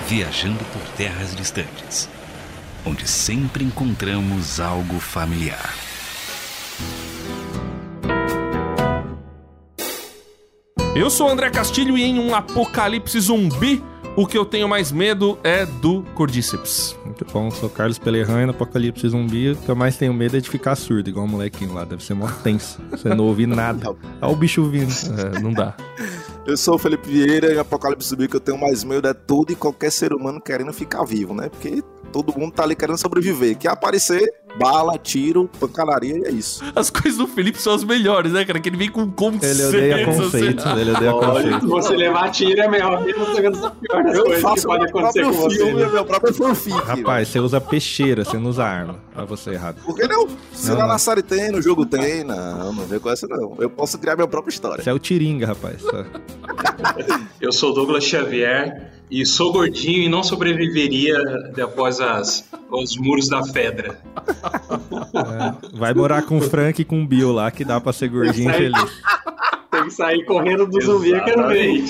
viajando por terras distantes, onde sempre encontramos algo familiar. Eu sou o André Castilho e em um apocalipse zumbi, o que eu tenho mais medo é do Cordíceps. Muito bom, sou Carlos Pelerran e no apocalipse zumbi o que eu mais tenho medo é de ficar surdo, igual o molequinho lá, deve ser mó tenso. Você não ouvir nada. Olha o bicho vindo. Não dá. Eu sou o Felipe Vieira e no apocalipse zumbi que eu tenho mais medo é todo e qualquer ser humano querendo ficar vivo, né? Porque todo mundo tá ali querendo sobreviver. Quer aparecer, bala, tiro, pancadaria e é isso. As coisas do Felipe são as melhores, né, cara? Que ele vem com conceito. Ele odeia conceito. Ele odeia conceito. Se você levar tiro é melhor mesmo, você vendo essa pior das coisas que pode acontecer com você. Meu próprio fanfic. Rapaz, você usa peixeira, você não usa arma. Olha você errado. Por que não? Se lá na série tem, no jogo tem, não vem com essa não. Eu posso criar minha própria história. Você é o Tiringa, rapaz. Eu sou Douglas Xavier e sou gordinho e não sobreviveria após os muros da Fedra. Vai morar com o Frank e com o Bill lá, que dá pra ser gordinho e feliz. Tem que sair correndo do zumbi aqui no meio.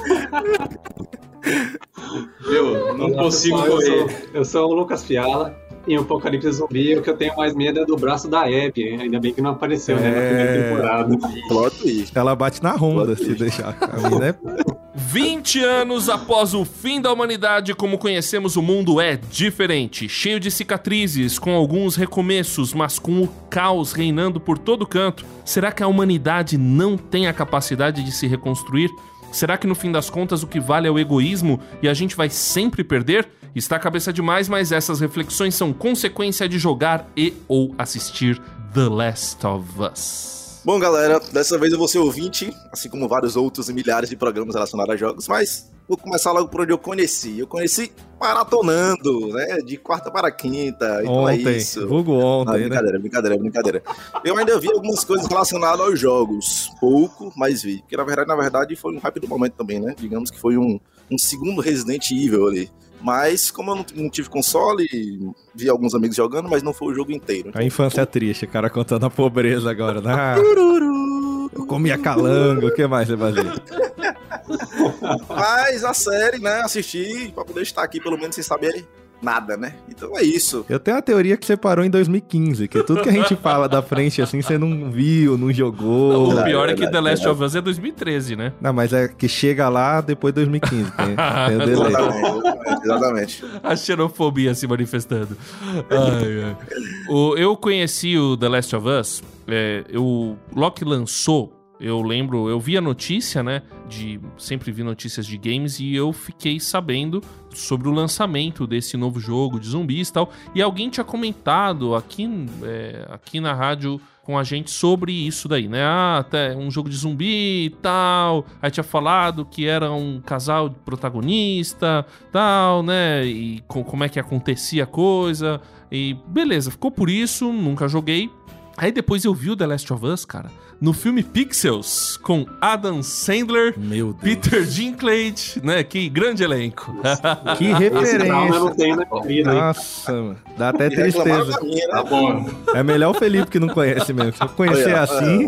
Eu não consigo correr. Eu sou o Lucas Fiala. Em Apocalipse Zumbi, o que eu tenho mais medo é do braço da Abby. Ainda bem que não apareceu, né, na primeira temporada. Plot twist. Ela bate na Honda, se deixar. A mina é... 20 anos após o fim da humanidade, como conhecemos o mundo é diferente. Cheio de cicatrizes, com alguns recomeços, mas com o caos reinando por todo canto. Será que a humanidade não tem a capacidade de se reconstruir? Será que no fim das contas o que vale é o egoísmo e a gente vai sempre perder? Está cabeça demais, mas essas reflexões são consequência de jogar e ou assistir The Last of Us. Bom, galera, dessa vez eu vou ser ouvinte, assim como vários outros e milhares de programas relacionados a jogos, mas vou começar logo por onde eu conheci. Eu conheci maratonando, né, de quarta para quinta, então ontem, é isso. Vulgo ontem, brincadeira. Eu ainda vi algumas coisas relacionadas aos jogos, pouco, mas vi. Porque na verdade foi um hype do momento também, né, digamos que foi um segundo Resident Evil ali. Mas, como eu não tive console, vi alguns amigos jogando, mas não foi o jogo inteiro. A infância é triste, o cara contando a pobreza agora, né? Eu comia calango, o que mais você fazia? Mas a série, né, assisti pra poder estar aqui pelo menos sem saber nada, né? Então é isso. Eu tenho a teoria que você parou em 2015, que tudo que a gente fala da frente assim, você não viu, não jogou. O pior é que The Last of Us é 2013, né? Não, mas é que chega lá depois de 2015, tem o delay. Exatamente. A xenofobia se manifestando. Eu conheci o The Last of Us, logo que lançou, eu lembro, eu vi a notícia, né, sempre vi notícias de games e eu fiquei sabendo sobre o lançamento desse novo jogo de zumbis e tal, e alguém tinha comentado aqui na rádio com a gente sobre isso daí, né, até um jogo de zumbi e tal, aí tinha falado que era um casal de protagonista, tal, né, e como é que acontecia a coisa, e beleza, ficou por isso, nunca joguei. Aí depois eu vi o The Last of Us, cara, no filme Pixels, com Adam Sandler, Peter Dinklage, né? Que grande elenco. Que referência. Eu não tenho na vida. Nossa, mano, dá até tristeza. Tá bom. É melhor o Felipe que não conhece mesmo. Se eu conhecer assim...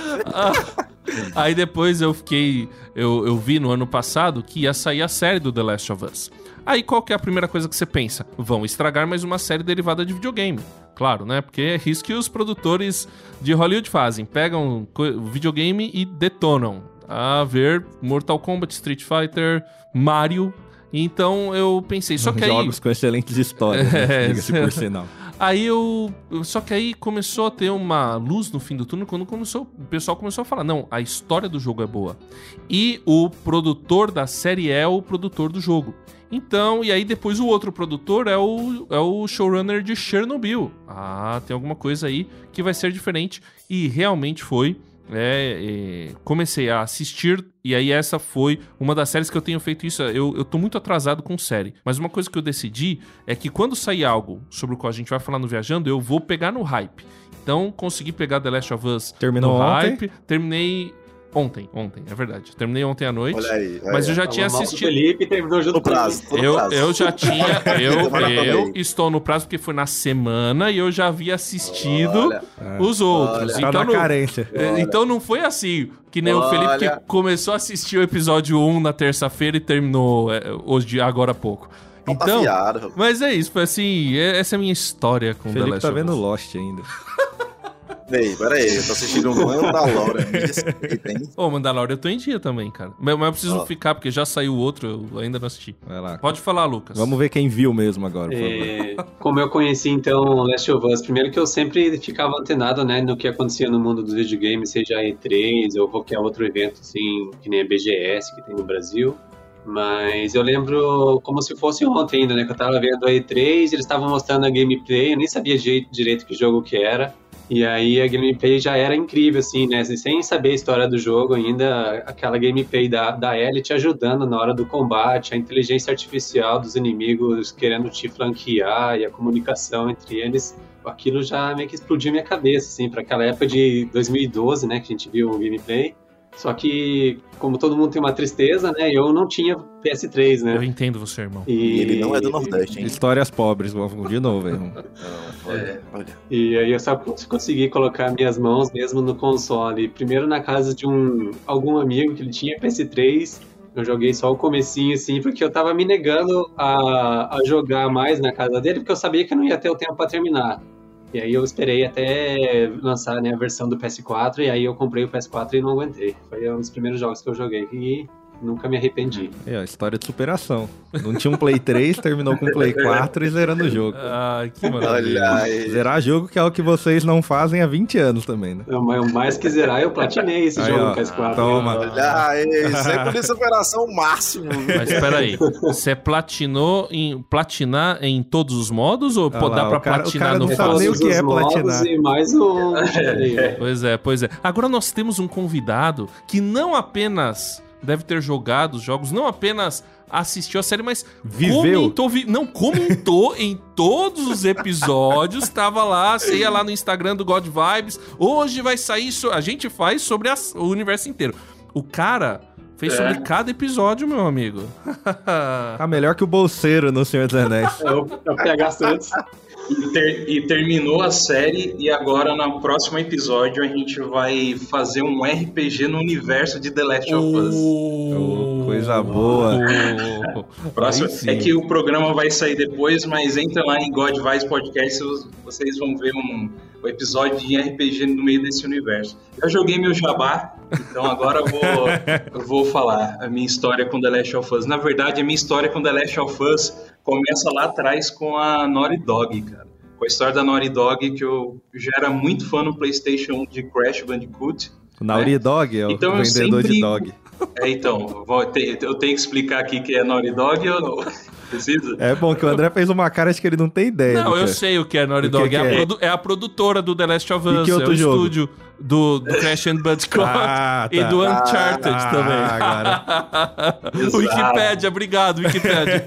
Aí depois eu vi no ano passado que ia sair a série do The Last of Us. Aí qual que é a primeira coisa que você pensa? Vão estragar mais uma série derivada de videogame. Claro, né? Porque é isso que os produtores de Hollywood fazem. Pegam o videogame e detonam. A ver Mortal Kombat, Street Fighter, Mario. Então eu pensei, só que aí... Jogos com excelentes histórias, né? Diga-se por sinal. Aí só que aí começou a ter uma luz no fim do túnel quando o pessoal começou a falar, não, a história do jogo é boa. E o produtor da série é o produtor do jogo. Então, e aí depois o outro produtor é o showrunner de Chernobyl. Tem alguma coisa aí que vai ser diferente. E realmente foi. Comecei a assistir, e aí essa foi uma das séries que eu tenho feito isso. Eu tô muito atrasado com série, mas uma coisa que eu decidi é que quando sair algo sobre o qual a gente vai falar no Viajando, eu vou pegar no hype. Então consegui pegar The Last of Us no hype. Terminei Ontem, é verdade. Terminei ontem à noite. Olha aí. Mas eu já tinha assistido. O Felipe terminou junto No prazo. Eu já tinha. Eu estou no prazo porque foi na semana e eu já havia assistido os outros. Tá na carência. Então não foi assim que nem o Felipe que começou a assistir o episódio 1 na terça-feira e terminou hoje, agora há pouco. Então, mas é isso, foi assim, essa é a minha história com The Felipe Last tá of Us. vendo Lost ainda. Ei, peraí, eu tô assistindo um Mandalorian. Ô, Mandalorian eu tô em dia também, cara. Mas eu preciso ficar, porque já saiu outro, eu ainda não assisti. Vai lá. Pode falar, Lucas. Vamos ver quem viu mesmo agora, por favor. Como eu conheci, então, Last of Us, primeiro que eu sempre ficava antenado, né, no que acontecia no mundo dos videogames, seja E3 ou qualquer outro evento, assim, que nem a BGS, que tem no Brasil. Mas eu lembro como se fosse ontem ainda, né, que eu tava vendo a E3, eles estavam mostrando a gameplay, eu nem sabia direito que jogo que era. E aí a gameplay já era incrível, assim, né? Sem saber a história do jogo ainda, aquela gameplay da Ellie te ajudando na hora do combate, a inteligência artificial dos inimigos querendo te flanquear e a comunicação entre eles, aquilo já meio que explodiu minha cabeça, assim, para aquela época de 2012, né, que a gente viu o gameplay. Só que, como todo mundo tem uma tristeza, né, eu não tinha PS3, né? Eu entendo você, irmão. E ele não é do Nordeste, hein? Histórias pobres, vamos de novo, hein? Olha. E aí eu só consegui colocar minhas mãos mesmo no console. Primeiro na casa de algum amigo que ele tinha PS3. Eu joguei só o comecinho, assim, porque eu tava me negando a jogar mais na casa dele, porque eu sabia que eu não ia ter o tempo pra terminar. E aí eu esperei até lançar, né, a versão do PS4, e aí eu comprei o PS4 e não aguentei. Foi um dos primeiros jogos que eu joguei e nunca me arrependi. É, história de superação. Não tinha um Play 3, terminou com um Play 4 e zerando o jogo. Ai, que maravilha. Olha aí. Zerar jogo que é o que vocês não fazem há 20 anos também, né? Eu mais que zerar, eu platinei esse Aí, jogo ó, no PS4. toma. Olha aí, sempre de superação máximo. Mas peraí, você platinar em todos os modos ou Ah lá, dá pra o cara platinar não no sabe nem fácil? o que é Todos os modos platinar. E mais um... Pois é. Agora nós temos um convidado que não apenas deve ter jogado os jogos, não apenas assistiu a série, mas Viveu. comentou em todos os episódios, tava lá, você ia lá no Instagram do God Vibes, hoje vai sair, a gente faz sobre o universo inteiro. O cara fez sobre cada episódio, meu amigo. Tá melhor que o bolseiro no Senhor dos Anéis. É o PH Santos. E terminou a série e agora no próximo episódio a gente vai fazer um RPG no universo de The Last of Us. Oh, coisa boa. Próximo, Aí sim. é que o programa vai sair depois, mas entra lá em God Vibes Podcast, vocês vão ver o episódio de RPG no meio desse universo. Eu joguei meu jabá, então agora eu vou falar a minha história com The Last of Us. Na verdade, a minha história com The Last of Us começa lá atrás com a Naughty Dog, cara. Com a história da Naughty Dog, que eu já era muito fã no PlayStation 1 de Crash Bandicoot. O Naughty Dog é o Então, vendedor de dog. Então, eu tenho que explicar aqui que é Naughty Dog ou não? Precisa? É bom que o André fez uma cara de que ele não tem ideia. Não, do eu que é. sei o que é Naughty Dog. É a produtora do The Last of E Us. que outro é o jogo? estúdio do Crash and Bandicoot Ah, tá. e do Uncharted também. Agora. Wikipédia, obrigado, Wikipédia.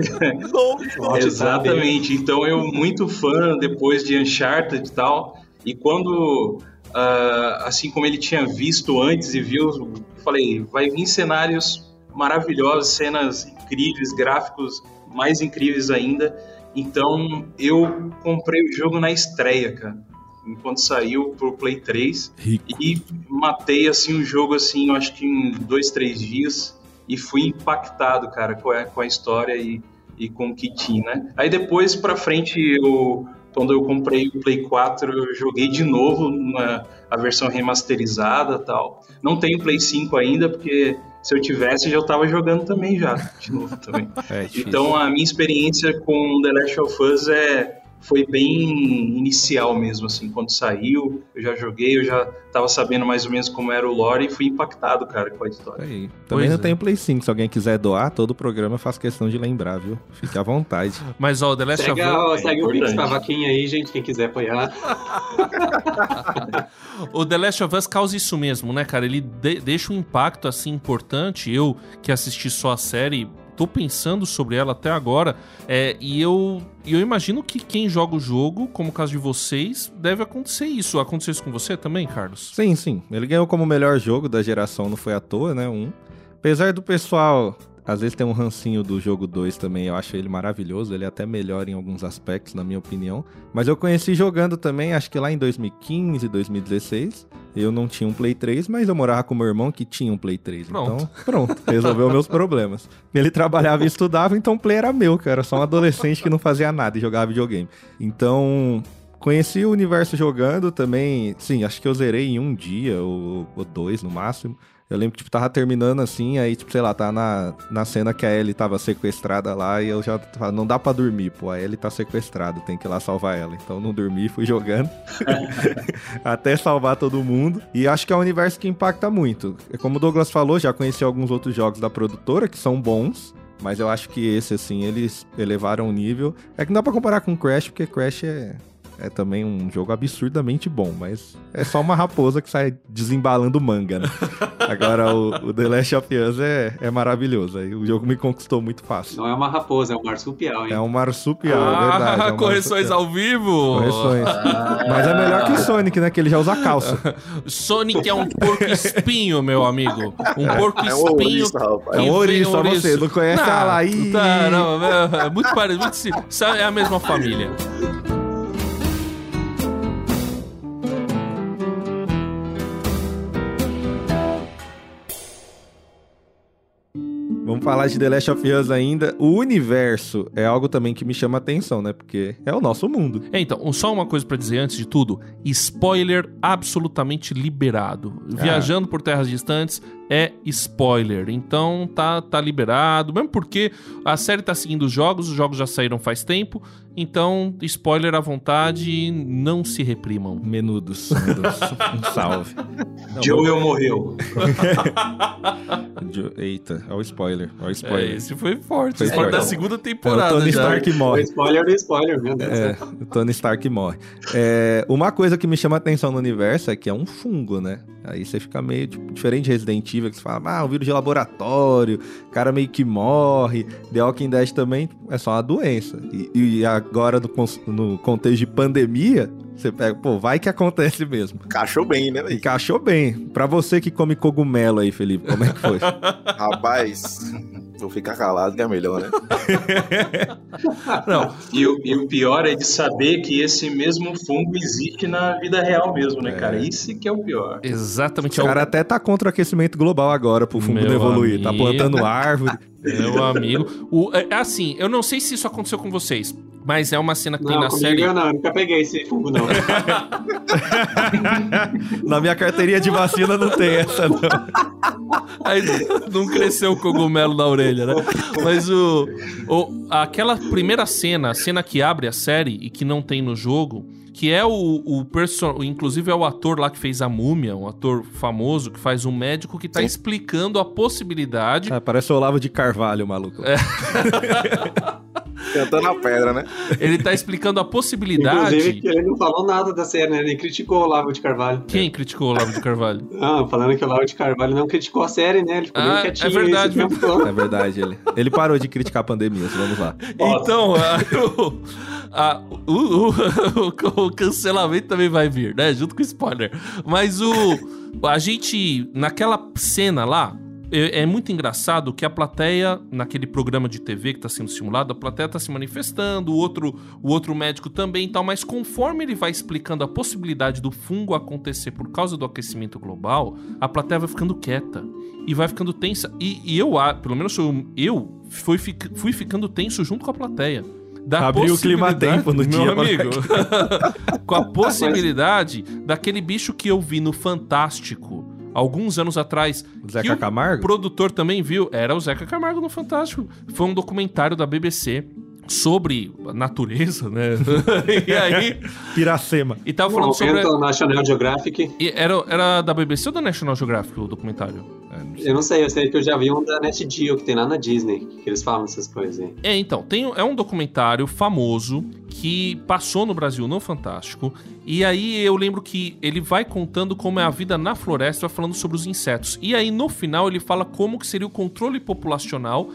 Exatamente. Então eu muito fã depois de Uncharted e tal. E quando, assim como ele tinha visto antes e viu, eu falei, vai vir cenários maravilhosos, cenas incríveis, gráficos mais incríveis ainda. Então eu comprei o jogo na estreia, cara. Enquanto saiu pro Play 3. Rico. E matei assim o jogo assim, eu acho que em 2-3 dias. E fui impactado, cara, com a história e com o que tinha, né? Aí depois pra frente, quando eu comprei o Play 4, eu joguei de novo a versão remasterizada e tal. Não tenho Play 5 ainda, porque se eu tivesse, já eu tava jogando também já, de novo também. Então a minha experiência com The Last of Us foi bem inicial mesmo, assim, quando saiu, eu já joguei, eu já tava sabendo mais ou menos como era o lore e fui impactado, cara, com a história. Aí. Também não tem Play 5, se alguém quiser doar, todo o programa eu faço questão de lembrar, viu? Fique à vontade. Mas, ó, The Last of Us... Segue o Pix pra vaquinha aí, gente, quem quiser apoiar. O The Last of Us causa isso mesmo, né, cara? Ele deixa um impacto, assim, importante. Eu, que assisti só a série, tô pensando sobre ela até agora, e eu imagino que quem joga o jogo, como o caso de vocês, deve acontecer isso. Aconteceu isso com você também, Carlos? Sim. Ele ganhou como melhor jogo da geração, não foi à toa, né? Apesar do pessoal, às vezes tem um rancinho do jogo 2 também, eu acho ele maravilhoso, ele é até melhor em alguns aspectos, na minha opinião. Mas eu conheci jogando também, acho que lá em 2015, 2016. Eu não tinha um Play 3, mas eu morava com meu irmão que tinha um Play 3. Então, pronto, resolveu meus problemas. Ele trabalhava e estudava, então o Play era meu, cara. Só um adolescente que não fazia nada e jogava videogame. Então, conheci o universo jogando também. Sim, acho que eu zerei em um dia ou 2 no máximo. Eu lembro que, tipo, tava terminando assim, aí, tipo, sei lá, tá na cena que a Ellie tava sequestrada lá e eu já tava, não dá pra dormir, pô, a Ellie tá sequestrada, tem que ir lá salvar ela. Então não dormi, fui jogando até salvar todo mundo. E acho que é um universo que impacta muito. Como o Douglas falou, já conheci alguns outros jogos da produtora que são bons, mas eu acho que esse, assim, eles elevaram o nível. É que não dá pra comparar com Crash, porque Crash é também um jogo absurdamente bom, mas é só uma raposa que sai desembalando manga, né? Agora o The Last of Us é maravilhoso, aí o jogo me conquistou muito fácil. Não é uma raposa, é um marsupial, hein? É um marsupial, é verdade. É um correções marsupial. ao vivo! Correções. Mas é melhor que o Sonic, né? Que ele já usa calça. Sonic é um porco-espinho, meu amigo. Um porco-espinho. É um ouriço, só você. Não conhece a Laí? Não, é muito parecido. É a mesma família. Vamos falar de The Last of Us ainda. O universo é algo também que me chama atenção, né? Porque é o nosso mundo. Então, só uma coisa pra dizer antes de tudo. Spoiler absolutamente liberado. Viajando por terras distantes é spoiler. Então, tá liberado. Mesmo porque a série tá seguindo os jogos já saíram faz tempo. Então, spoiler à vontade, não se reprimam. Menudos. Um salve. Joel morreu. Eita, olha o spoiler. Esse foi forte. Foi Spoiler forte. da segunda temporada. O Tony Stark morre. O spoiler do spoiler, meu Deus. O Tony Stark morre. Uma coisa que me chama a atenção no universo é que é um fungo, né? Aí você fica meio tipo, diferente de Resident Evil, que você fala, um vírus de laboratório, o cara meio que morre. The Walking Dead também é só uma doença. E agora, no contexto de pandemia, você pega, vai que acontece mesmo. Encaixou bem, né, velho? Encaixou bem. Pra você que come cogumelo aí, Felipe, como é que foi? Rapaz, vou ficar calado que é melhor, né? Não. E o pior é de saber que esse mesmo fungo existe na vida real mesmo, né, cara? Isso que é o pior. Exatamente. O cara até tá contra o aquecimento global agora, pro fungo não evoluir. Tá plantando árvore. Meu amigo. Assim, eu não sei se isso aconteceu com vocês, mas é uma cena que tem na série... Não, nunca peguei esse fungo, não. Na minha carteirinha de vacina não tem essa, não. Aí não cresceu o cogumelo na orelha, né? Mas aquela primeira cena, a cena que abre a série e que não tem no jogo, que é inclusive é o ator lá que fez a Múmia, um ator famoso que faz um médico que tá explicando a possibilidade... parece o Olavo de Carvalho, maluco. Cantando a pedra, né? Ele tá explicando a possibilidade... Inclusive, que ele não falou nada da série, né? Ele criticou o Olavo de Carvalho. Quem criticou o Olavo de Carvalho? Falando que o Olavo de Carvalho não criticou a série, né? Ele ficou bem quietinho. É verdade. É verdade, ele parou de criticar a pandemia, vamos lá. Então, o cancelamento também vai vir, né? Junto com o spoiler. Mas a gente, naquela cena lá, é muito engraçado que a plateia, naquele programa de TV que está sendo simulado, a plateia está se manifestando, o outro médico também e tal, mas conforme ele vai explicando a possibilidade do fungo acontecer por causa do aquecimento global, a plateia vai ficando quieta e vai ficando tensa. E eu, pelo menos eu, fui ficando tenso junto com a plateia. Abriu o clima-tempo no dia, meu amigo. Com a possibilidade daquele bicho que eu vi no Fantástico alguns anos atrás. O Zeca Camargo? O produtor também viu. Era o Zeca Camargo no Fantástico. Foi um documentário da BBC sobre a natureza, né? E aí... Piracema. E tava falando sobre... National Geographic. Era da BBC ou da National Geographic o documentário? Eu não sei, eu sei que eu já vi um da Nat Geo, que tem lá na Disney, que eles falam essas coisas aí. Então, é um documentário famoso que passou no Brasil no Fantástico, e aí eu lembro que ele vai contando como é a vida na floresta, vai falando sobre os insetos. E aí no final ele fala como que seria o controle populacional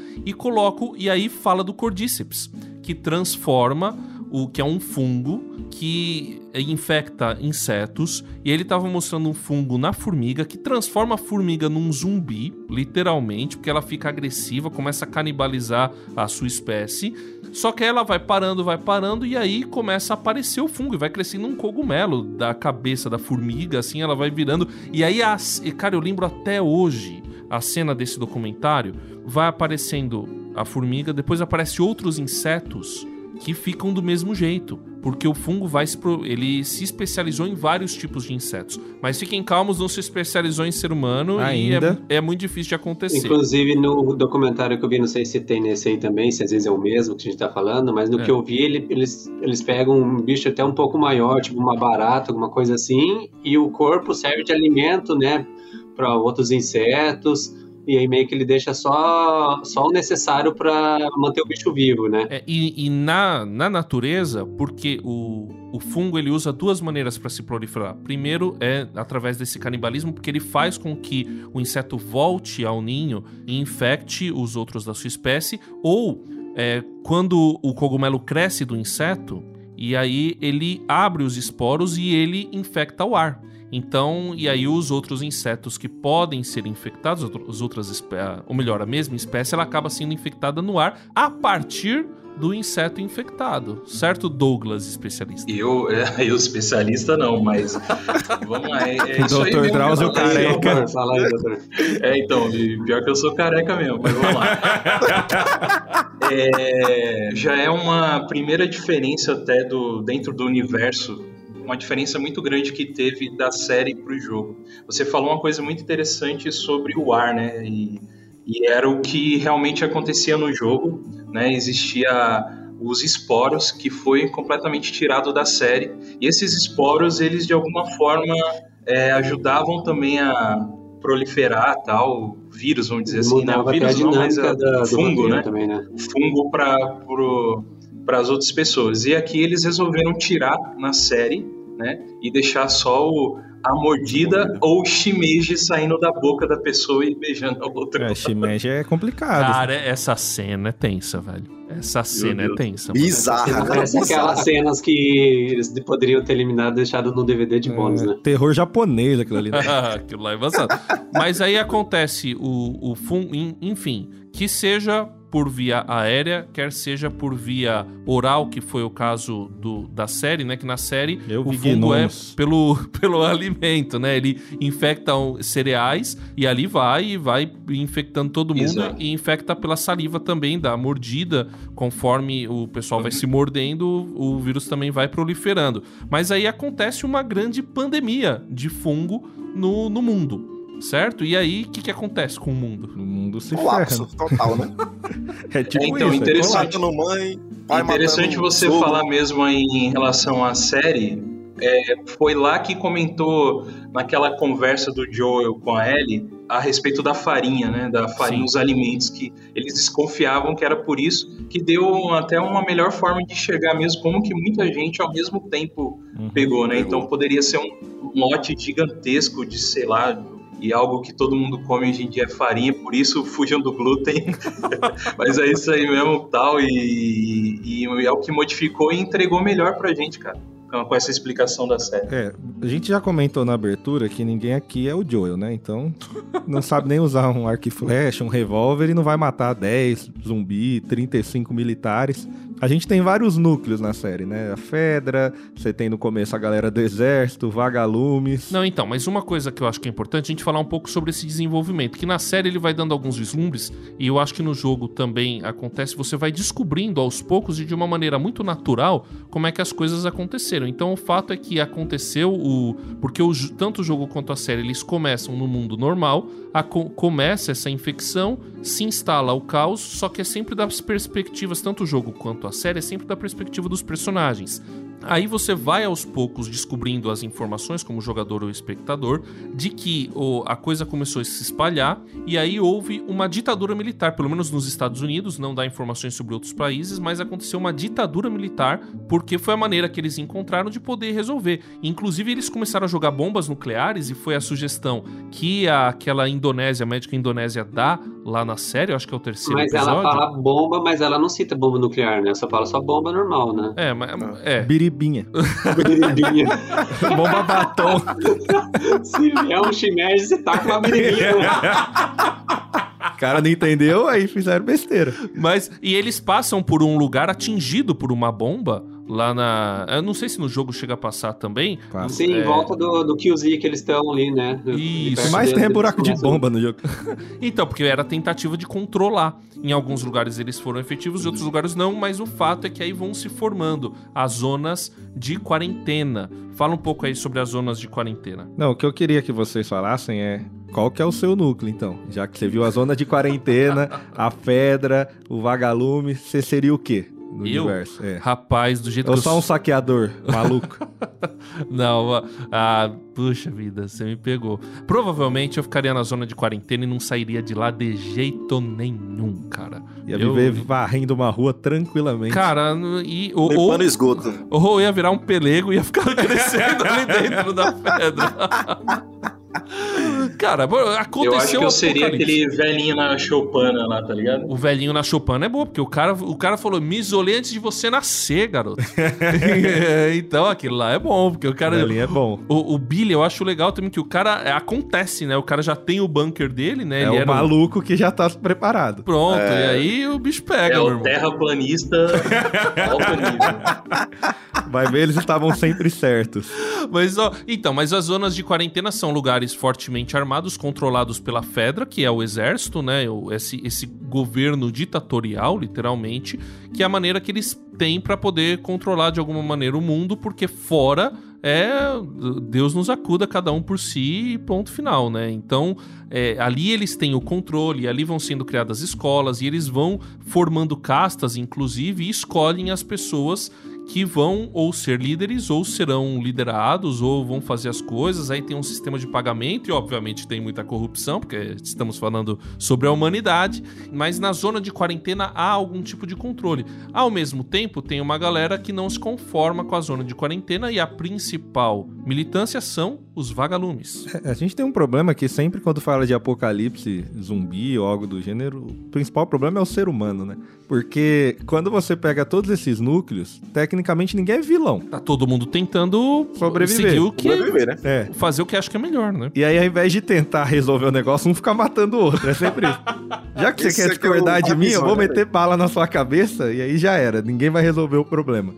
e aí fala do Cordyceps, que transforma que é um fungo que infecta insetos, e ele estava mostrando um fungo na formiga que transforma a formiga num zumbi, literalmente, porque ela fica agressiva, começa a canibalizar a sua espécie. Só que aí ela vai parando, e aí começa a aparecer o fungo, e vai crescendo um cogumelo da cabeça da formiga, assim, ela vai virando. E aí, cara, eu lembro até hoje a cena desse documentário, vai aparecendo a formiga, depois aparece outros insetos que ficam do mesmo jeito, porque o fungo ele se especializou em vários tipos de insetos. Mas fiquem calmos, não se especializou em ser humano ainda. E é muito difícil de acontecer. Inclusive no documentário que eu vi, não sei se tem nesse aí também, se às vezes é o mesmo que a gente tá falando, mas no que eu vi, eles pegam um bicho até um pouco maior, tipo uma barata, alguma coisa assim, e o corpo serve de alimento, né, para outros insetos. E aí meio que ele deixa só o necessário para manter o bicho vivo, né? E na natureza, porque o fungo ele usa duas maneiras para se proliferar. Primeiro é através desse canibalismo, porque ele faz com que o inseto volte ao ninho e infecte os outros da sua espécie, ou quando o cogumelo cresce do inseto, e aí ele abre os esporos e ele infecta o ar. Então, e aí os outros insetos que podem ser infectados, ou melhor, a mesma espécie, ela acaba sendo infectada no ar a partir do inseto infectado. Certo, Douglas, especialista? Eu especialista não, mas vamos lá. Dr. Drauzio careca. Fala aí, doutor. Então, pior que eu sou careca mesmo, mas vamos lá. Já é uma primeira diferença até dentro do universo, uma diferença muito grande que teve da série pro jogo. Você falou uma coisa muito interessante sobre o ar, né? E era o que realmente acontecia no jogo, né? Existia os esporos, que foi completamente tirado da série. E esses esporos, eles de alguma forma ajudavam também a proliferar tal vírus, vamos dizer assim, né? O vírus não, mas o fungo, né? Também, né? Fungo para as outras pessoas. E aqui eles resolveram tirar na série, né, e deixar só a mordida ou o shimeji saindo da boca da pessoa e beijando a outra. Shimeji é complicado. Cara, essa cena é tensa, velho. Essa cena é tensa. Bizarra. Parece aquelas cenas que eles poderiam ter eliminado e deixado no DVD de bônus, né? Terror japonês aquilo ali. Né? Aquilo lá é avançado. Mas aí acontece o fungo, enfim, que seja por via aérea, quer seja por via oral, que foi o caso da série, né? Que na série o fungo é pelo alimento, né? Ele infecta cereais e ali vai infectando todo mundo. Exato. E infecta pela saliva também, da mordida. Conforme o pessoal vai se mordendo, o vírus também vai proliferando. Mas aí acontece uma grande pandemia de fungo no mundo. Certo? E aí, o que acontece com o mundo? O mundo se colapso total, né? É tipo então, isso. Interessante, interessante você falar mesmo aí em relação à série. Foi lá que comentou naquela conversa do Joel com a Ellie a respeito da farinha, né? Da farinha, os alimentos, que eles desconfiavam que era por isso, que deu até uma melhor forma de enxergar mesmo como que muita gente ao mesmo tempo pegou, né? Então poderia ser um lote gigantesco de, sei lá, e algo que todo mundo come hoje em dia é farinha, por isso fujam do glúten. Mas é isso aí mesmo, tal, e é o que modificou e entregou melhor pra gente, cara, com essa explicação da série. A gente já comentou na abertura que ninguém aqui é o Joel, né? Então, não sabe nem usar um arco e flecha, um revólver, e não vai matar 10 zumbi, 35 militares. A gente tem vários núcleos na série, né? A Fedra, você tem no começo a galera do exército, vagalumes... Não, então, mas uma coisa que eu acho que é importante a gente falar um pouco sobre esse desenvolvimento, que na série ele vai dando alguns vislumbres, e eu acho que no jogo também acontece, você vai descobrindo aos poucos e de uma maneira muito natural como é que as coisas aconteceram. Então o fato é que aconteceu porque tanto o jogo quanto a série, eles começam no mundo normal, começa essa infecção, se instala o caos, só que é sempre das perspectivas, tanto o jogo quanto a série, é sempre da perspectiva dos personagens. Aí você vai aos poucos descobrindo as informações, como jogador ou espectador, de que a coisa começou a se espalhar e aí houve uma ditadura militar, pelo menos nos Estados Unidos, não dá informações sobre outros países, mas aconteceu uma ditadura militar porque foi a maneira que eles encontraram de poder resolver. Inclusive eles começaram a jogar bombas nucleares e foi a sugestão que aquela Indonésia, a médica Indonésia dá lá na série, eu acho que é o terceiro episódio. Mas ela fala bomba, mas ela não cita bomba nuclear, né? Só fala só bomba normal, né? Biribinha. Biribinha. Bomba batom. Se vier um shimeji, você tá com uma biribinha. O cara não entendeu, aí fizeram besteira. E eles passam por um lugar atingido por uma bomba lá na... Eu não sei se no jogo chega a passar também. Passa. Sim, em volta do QZ que eles estão ali, né? Isso. Mas tem buraco de bomba no jogo. Então, porque era a tentativa de controlar. Em alguns lugares eles foram efetivos, em outros lugares não, mas o fato é que aí vão se formando as zonas de quarentena. Fala um pouco aí sobre as zonas de quarentena. Não, o que eu queria que vocês falassem é qual que é o seu núcleo, então? Já que você viu a zona de quarentena, a Fedra, o Vagalume, você seria o quê no universo? Rapaz, do jeito Ou que só um saqueador maluco? Não, puxa vida, você me pegou. Provavelmente eu ficaria na zona de quarentena e não sairia de lá de jeito nenhum, cara. Ia viver varrendo uma rua tranquilamente. Cara, limpando esgoto. Ou ia virar um pelego e ia ficar crescendo ali dentro da pedra. Cara, aconteceu. Eu acho que eu seria aquele velhinho na choupana lá, tá ligado? O velhinho na choupana é bom, porque o cara falou: me isolei antes de você nascer, garoto. Então aquilo lá é bom, porque o cara. O velhinho é bom. O Billy, eu acho legal também que o cara acontece, né? O cara já tem o bunker dele, né? Ele era maluco que já tá preparado. Pronto, e aí o bicho pega, meu o irmão. terraplanista alto nível. Vai ver, eles estavam sempre certos. Mas as zonas de quarentena são lugares fortemente armados, controlados pela Fedra, que é o exército, né? Esse governo ditatorial, literalmente, que é a maneira que eles têm para poder controlar de alguma maneira o mundo, porque fora Deus nos acuda, cada um por si e ponto final, né? Então, ali eles têm o controle, ali vão sendo criadas escolas e eles vão formando castas, inclusive, e escolhem as pessoas que vão ou ser líderes, ou serão liderados, ou vão fazer as coisas. Aí tem um sistema de pagamento e, obviamente, tem muita corrupção, porque estamos falando sobre a humanidade. Mas na zona de quarentena há algum tipo de controle. Ao mesmo tempo, tem uma galera que não se conforma com a zona de quarentena e a principal militância são os vagalumes. A gente tem um problema que sempre quando fala de apocalipse zumbi ou algo do gênero, o principal problema é o ser humano, né? Porque quando você pega todos esses núcleos, tecnicamente ninguém é vilão. Tá todo mundo tentando sobreviver. Seguir o que... Sobreviver, né? Fazer o que acha que é melhor, né? E aí, ao invés de tentar resolver o negócio, um fica matando o outro. É sempre isso. Já que você quer discordar de mim, eu vou meter bala na sua cabeça e aí já era. Ninguém vai resolver o problema.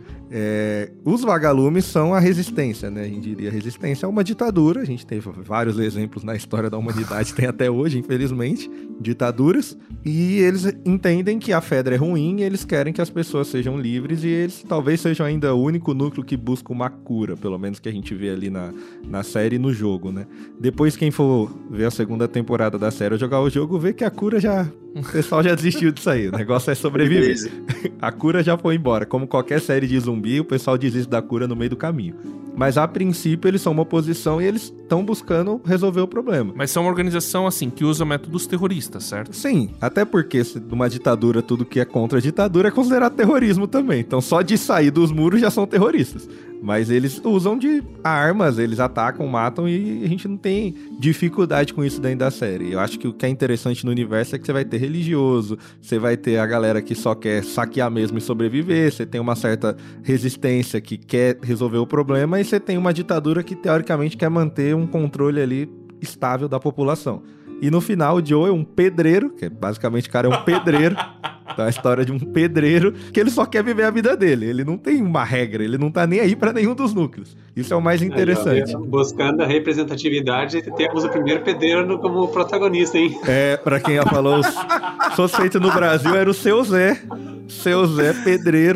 Os vagalumes são a resistência, né? A gente diria resistência a uma ditadura. A gente teve vários exemplos na história da humanidade, tem até hoje, infelizmente, ditaduras. E eles entendem que a Fedra é ruim e eles querem que as pessoas sejam livres e eles talvez sejam ainda o único núcleo que busca uma cura, pelo menos que a gente vê ali na série e no jogo, né? Depois, quem for ver a segunda temporada da série ou jogar o jogo, vê que a cura já... O pessoal já desistiu disso aí, o negócio é sobreviver. A cura já foi embora. Como qualquer série de zumbi, o pessoal desiste da cura no meio do caminho. Mas a princípio eles são uma oposição e eles estão buscando resolver o problema. Mas são uma organização assim que usa métodos terroristas, certo? Sim, até porque numa ditadura tudo que é contra a ditadura é considerado terrorismo também. Então só de sair dos muros já são terroristas. Mas eles usam de armas, eles atacam, matam e a gente não tem dificuldade com isso dentro da série. Eu acho que o que é interessante no universo é que você vai ter religioso, você vai ter a galera que só quer saquear mesmo e sobreviver, você tem uma certa resistência que quer resolver o problema e você tem uma ditadura que teoricamente quer manter um controle ali estável da população. E no final o Joe é um pedreiro, que basicamente o cara é um pedreiro. Então é a história de um pedreiro que ele só quer viver a vida dele. Ele não tem uma regra, ele não tá nem aí pra nenhum dos núcleos. Isso é o mais interessante. Buscando a representatividade, temos o primeiro pedreiro como protagonista, hein? Pra quem já falou, se fosse feito no Brasil, era o Seu Zé. Seu Zé, pedreiro.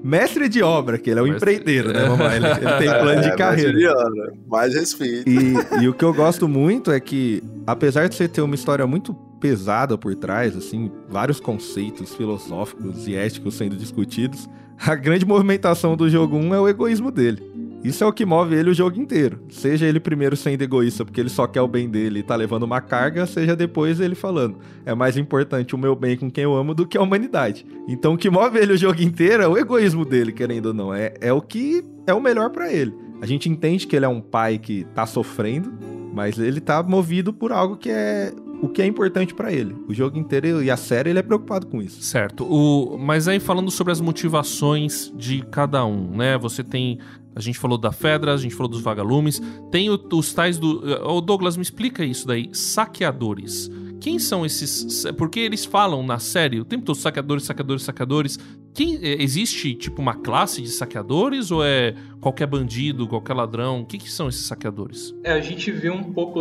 mestre de obra, que ele é um empreiteiro, né? Vamos lá, ele tem plano de carreira. Mestre de obra, mais respeito. E o que eu gosto muito é que, apesar de você ter uma história muito pesada por trás, assim, vários conceitos filosóficos e éticos sendo discutidos, a grande movimentação do jogo 1 é o egoísmo dele. Isso é o que move ele o jogo inteiro. Seja ele primeiro sendo egoísta porque ele só quer o bem dele e tá levando uma carga, seja depois ele falando, é mais importante o meu bem com quem eu amo do que a humanidade. Então o que move ele o jogo inteiro é o egoísmo dele, querendo ou não. É o que é o melhor pra ele. A gente entende que ele é um pai que tá sofrendo, mas ele tá movido por algo que é o que é importante pra ele. O jogo inteiro e a série, ele é preocupado com isso. Certo. Mas aí falando sobre as motivações de cada um, né? Você tem... A gente falou da Fedra, a gente falou dos vagalumes. Tem os tais do... Ô Douglas, me explica isso daí. Saqueadores. Quem são esses... Porque eles falam na série o tempo todo saqueadores. Existe, tipo, uma classe de saqueadores? Ou é qualquer bandido, qualquer ladrão? O que são esses saqueadores? A gente vê um pouco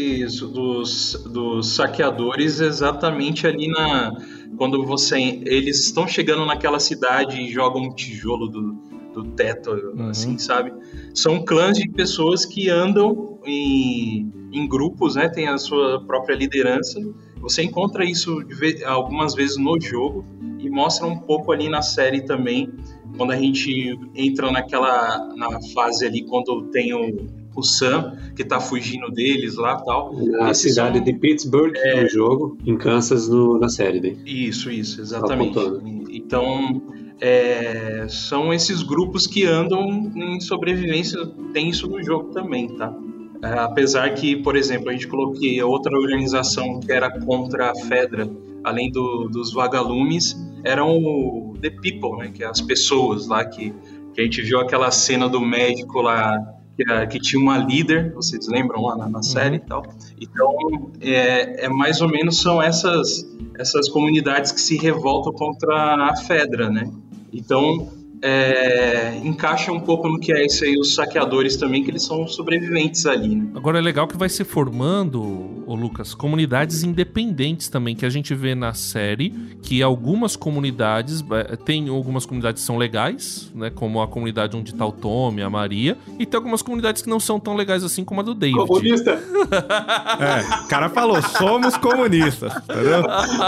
dos saqueadores exatamente ali quando eles estão chegando naquela cidade e jogam um tijolo do teto, assim, sabe? São clãs de pessoas que andam em grupos, né? Tem a sua própria liderança. Você encontra isso algumas vezes no jogo e mostra um pouco ali na série também, quando a gente entra na fase ali, quando tem o Sam, que tá fugindo deles lá e tal. Na cidade de Pittsburgh, no jogo, em Kansas, na série dele. Isso, exatamente. Então... são esses grupos que andam em sobrevivência, tem isso no jogo também, tá? Apesar que, por exemplo, a gente colocou outra organização que era contra a Fedra, além dos vagalumes, eram o The People, né? Que é as pessoas lá, que a gente viu aquela cena do médico lá, que tinha uma líder, vocês lembram lá na série e tal. Então, mais ou menos são essas comunidades que se revoltam contra a Fedra, né? Então, encaixa um pouco no que é isso aí, os saqueadores também, que eles são sobreviventes ali, né? Agora é legal que vai se formando, ô Lucas, comunidades independentes também, que a gente vê na série, que algumas comunidades, tem algumas comunidades que são legais, né, como a comunidade onde tá o Tommy, a Maria, e tem algumas comunidades que não são tão legais assim como a do David. Comunista! O cara falou, somos comunistas, entendeu?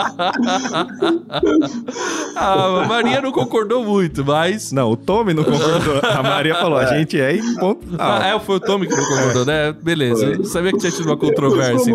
A Maria não concordou muito, mas... Não, o Tommy não concordou. A Maria falou, a gente é em ponto. Foi o Tommy que não concordou, né? Beleza. Eu não sabia que tinha tido uma controvérsia.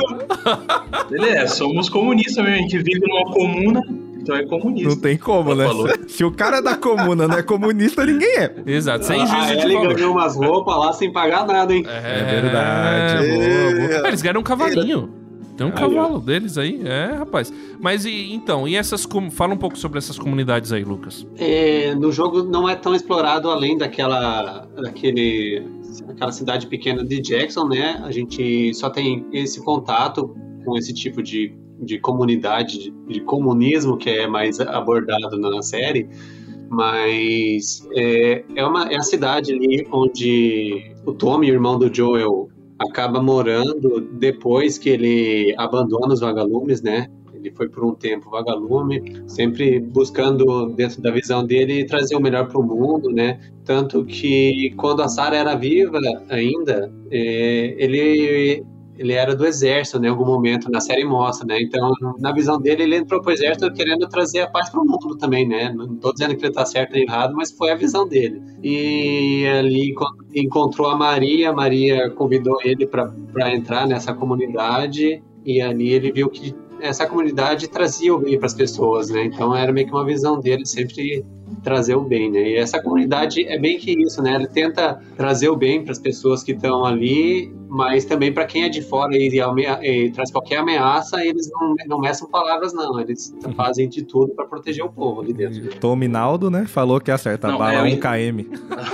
Somos comunistas mesmo. A gente vive numa comuna, então é comunista. Não tem como, né? Se o cara da comuna não é comunista, ninguém é. Exato, sem juízo de valor. Ele ganhou umas roupas lá sem pagar nada, hein? É verdade. Boa. Eles ganharam um cavalinho. Tem um cavalo deles aí, rapaz. Mas e essas... Fala um pouco sobre essas comunidades aí, Lucas. No jogo não é tão explorado além daquela cidade pequena de Jackson, né? A gente só tem esse contato com esse tipo de comunidade, de comunismo, que é mais abordado na série. Mas é a cidade ali onde o Tommy, irmão do Joel, acaba morando depois que ele abandona os vagalumes, né? Ele foi por um tempo vagalume, sempre buscando, dentro da visão dele, trazer o melhor para o mundo, né? Tanto que quando a Sarah era viva ainda, ele era do exército, né? Em algum momento, na série mostra, né? Então, na visão dele, ele entrou pro exército querendo trazer a paz pro mundo também, né? Não tô dizendo que ele tá certo nem errado, mas foi a visão dele. E ali, quando encontrou a Maria convidou ele para entrar nessa comunidade, e ali ele viu que essa comunidade trazia o bem para as pessoas, né? Então, era meio que uma visão dele sempre trazer o bem, né? E essa comunidade é bem que isso, né? Ele tenta trazer o bem para as pessoas que estão ali, mas também para quem é de fora e traz qualquer ameaça, eles não meçam palavras, não. Eles fazem de tudo para proteger o povo ali dentro. Tommy Naldo, né? Falou que acerta a bala 1 km.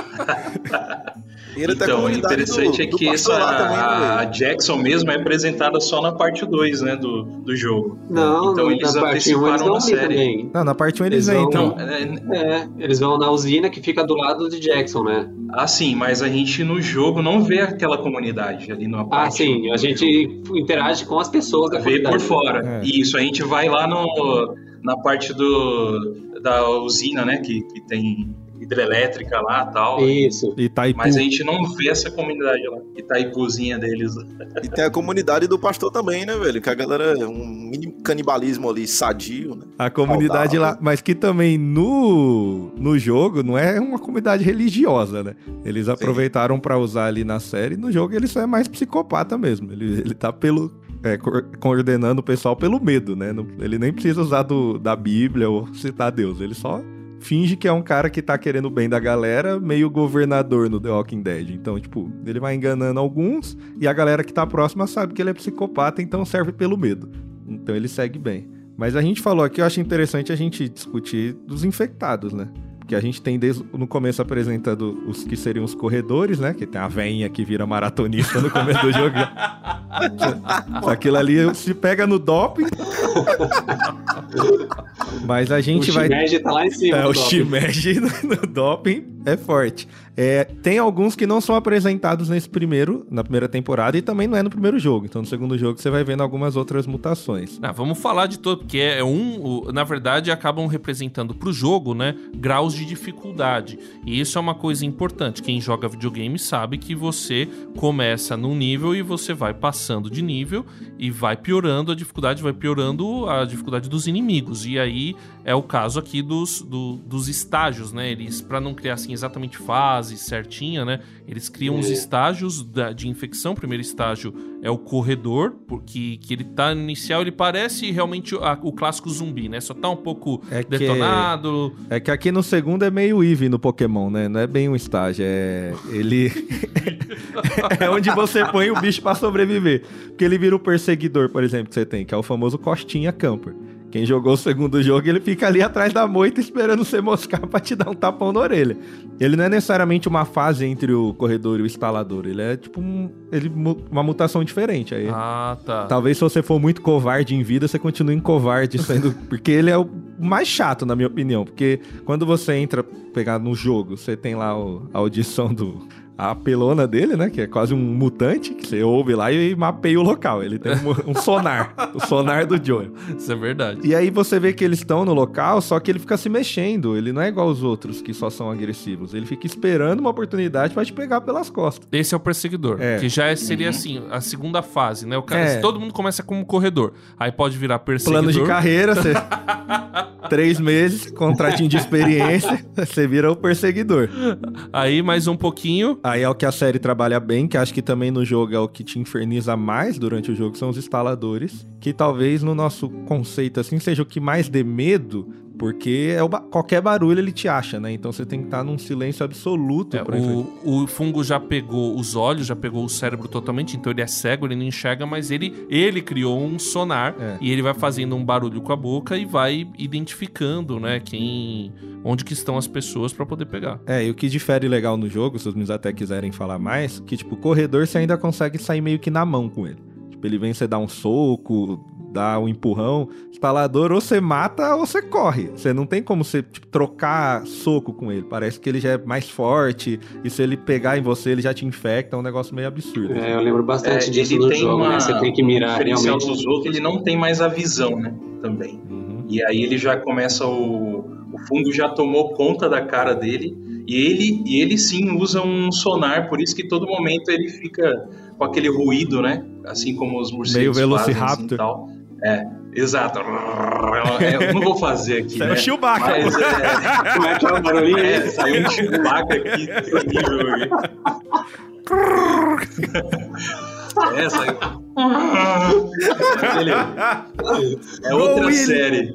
Então, o interessante é que a Jackson mesmo é apresentada só na parte 2, né, do jogo. Não, então eles anteciparam a série. Não, na parte 1 eles vêm, então. Eles vão na usina que fica do lado de Jackson, né? Ah, sim, mas a gente no jogo não vê aquela comunidade ali na parte. Ah, sim, a gente interage com as pessoas da comunidade. Vê por fora. Isso, a gente vai lá na parte da usina, né? Que tem hidrelétrica lá e tal. Isso. Itaipu. Mas a gente não vê essa comunidade lá. Itaipuzinha deles. E tem a comunidade do pastor também, né, velho? Que a galera é um mini canibalismo ali sadio, né? A comunidade lá, mas que também no jogo não é uma comunidade religiosa, né? Eles aproveitaram pra usar ali na série. No jogo ele só é mais psicopata mesmo. Ele tá coordenando o pessoal pelo medo, né? Ele nem precisa usar da Bíblia ou citar Deus. Ele só finge que é um cara que tá querendo o bem da galera, meio governador no The Walking Dead. Então, tipo, ele vai enganando alguns e a galera que tá próxima sabe que ele é psicopata, então serve pelo medo. Então ele segue bem. Mas a gente falou aqui, eu acho interessante a gente discutir dos infectados, né? Porque a gente tem desde no começo apresentando os que seriam os corredores, né? Que tem a veinha que vira maratonista no começo do jogo. Aquilo ali se pega no doping. Mas a gente vai... O Shimeji tá lá em cima. O Shimeji no doping é forte. Tem alguns que não são apresentados na primeira temporada e também não é no primeiro jogo. Então no segundo jogo você vai vendo algumas outras mutações. Vamos falar de todo, porque na verdade acabam representando pro jogo, né, graus de dificuldade. E isso é uma coisa importante. Quem joga videogame sabe que você começa num nível e você vai passando de nível e vai piorando a dificuldade, dos inimigos. E aí é o caso aqui dos estágios, né? Eles, pra não criar assim exatamente fase certinha, né? Eles criam os estágios de infecção. O primeiro estágio é o corredor, porque que ele tá no inicial, ele parece realmente o clássico zumbi, né? Só tá um pouco detonado. É que aqui no segundo é meio Eevee no Pokémon, né? Não é bem um estágio, ele é onde você põe o bicho pra sobreviver. Porque ele vira o perseguidor, por exemplo, que você tem, que é o famoso Costinha Camper. Quem jogou o segundo jogo, ele fica ali atrás da moita esperando você moscar pra te dar um tapão na orelha. Ele não é necessariamente uma fase entre o corredor e o instalador. Ele é tipo uma mutação diferente. Aí, tá. Talvez se você for muito covarde em vida, você continue covarde sendo... Porque ele é o mais chato, na minha opinião. Porque quando você entra, pegar no jogo, você tem lá a audição a pelona dele, né? Que é quase um mutante, que você ouve lá e mapeia o local. Ele tem um sonar, o sonar do Joel. Isso é verdade. E aí você vê que eles estão no local, só que ele fica se mexendo. Ele não é igual os outros, que só são agressivos. Ele fica esperando uma oportunidade pra te pegar pelas costas. Esse é o perseguidor, que já seria assim, a segunda fase, né? Todo mundo começa como corredor. Aí pode virar perseguidor. Plano de carreira, 3 meses, contratinho de experiência, você vira o perseguidor. Aí mais um pouquinho... Aí é o que a série trabalha bem, que acho que também no jogo é o que te inferniza mais durante o jogo, são os instaladores, que talvez no nosso conceito assim seja o que mais dê medo, porque qualquer barulho ele te acha, né? Então você tem que estar num silêncio absoluto. O fungo já pegou os olhos, já pegou o cérebro totalmente, então ele é cego, ele não enxerga, mas ele criou um sonar e ele vai fazendo um barulho com a boca e vai identificando, né, onde que estão as pessoas pra poder pegar. E o que difere legal no jogo, se os meninos até quiserem falar mais, que tipo, o corredor você ainda consegue sair meio que na mão com ele. Tipo, ele vem, você dá um soco, dá um empurrão. Instalador, ou você mata ou você corre. Você não tem como você trocar soco com ele. Parece que ele já é mais forte e se ele pegar em você, ele já te infecta. É um negócio meio absurdo. Eu lembro bastante disso no jogo, né? Você tem que mirar realmente. Dos outros, ele não tem mais a visão, né? Também. E aí ele já começa o fungo já tomou conta da cara dele e ele sim usa um sonar, por isso que todo momento ele fica com aquele ruído, né? Assim como os morcegos meio Velociraptor. Fazem, assim, tal. Exato. Eu não vou fazer aqui, né? O Chewbacca. Mas, como é que é o barulhinho? Saiu um Chewbacca aqui, terrível aqui. Saiu. É outra série.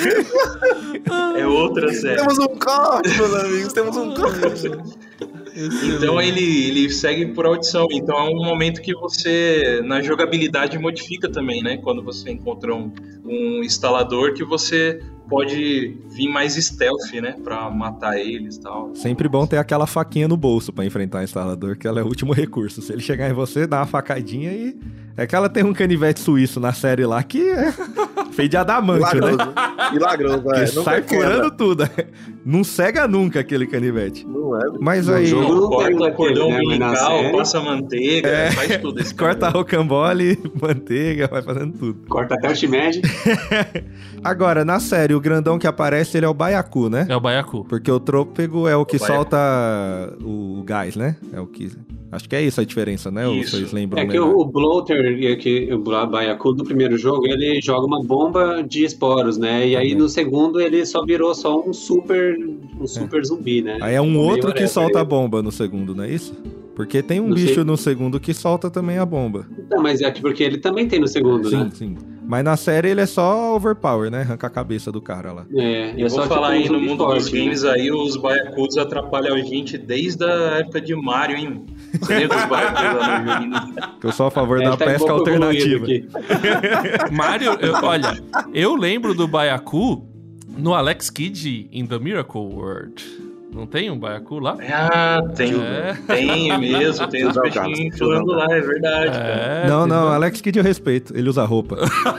É outra série. Temos um corte, meus amigos. Temos um corte. Então ele segue por audição. Então é um momento que você, na jogabilidade, modifica também, né? Quando você encontra um instalador que você pode vir mais stealth, né? Pra matar eles e tal. Sempre bom ter aquela faquinha no bolso pra enfrentar o instalador, que ela é o último recurso. Se ele chegar em você, dá uma facadinha e... É que ela tem um canivete suíço na série lá que Feito de adamantio, né? Milagroso, Que Não sai tem quebra. furando tudo. Não cega nunca aquele canivete. Não é. Mas No aí... jogo não tem Corta o cordão daquele, né? Mas na umbilical, série- passa manteiga, faz tudo esse Corta cara. rocambole, manteiga, vai fazendo tudo. Corta até o Shimeji. Agora, na série, o grandão que aparece, ele é o Baiacu, né? É o Baiacu. Porque o Trôpego é o que O Baiacu. solta o gás, né? É o que... Acho que é isso a diferença, né? Ou Isso. vocês lembram É que melhor? o Bloater, que o Baiacu do primeiro jogo, ele joga uma bomba de esporos, né? E aí no segundo ele só virou só um super zumbi, né? Aí é um Meio outro que whatever. solta a bomba no segundo, não é isso? Porque tem um Não sei. bicho no segundo que solta também a bomba. Não, mas é que porque ele também tem no segundo, Sim, né? sim. Mas na série ele é só overpower, né? Arranca a cabeça do cara lá. É, Eu vou falar aí tipo, um no zumbi mundo dos forte, né? games aí, os Baiacus atrapalham a gente desde a época de Mario, hein? Você lembra dos Baiacus lá no joguinho? Que eu sou a favor É, da tá um pesca pouco alternativa. evoluído aqui. Mario, olha, eu lembro do Baiacu no Alex Kidd in the Miracle World. Não tem um Baiacu lá? Ah, tem mesmo, tem os Usar o peixinhos gato, inflando usar o lá, é verdade, cara. É, Não, tem- Alex Kidd eu respeito. Ele usa roupa.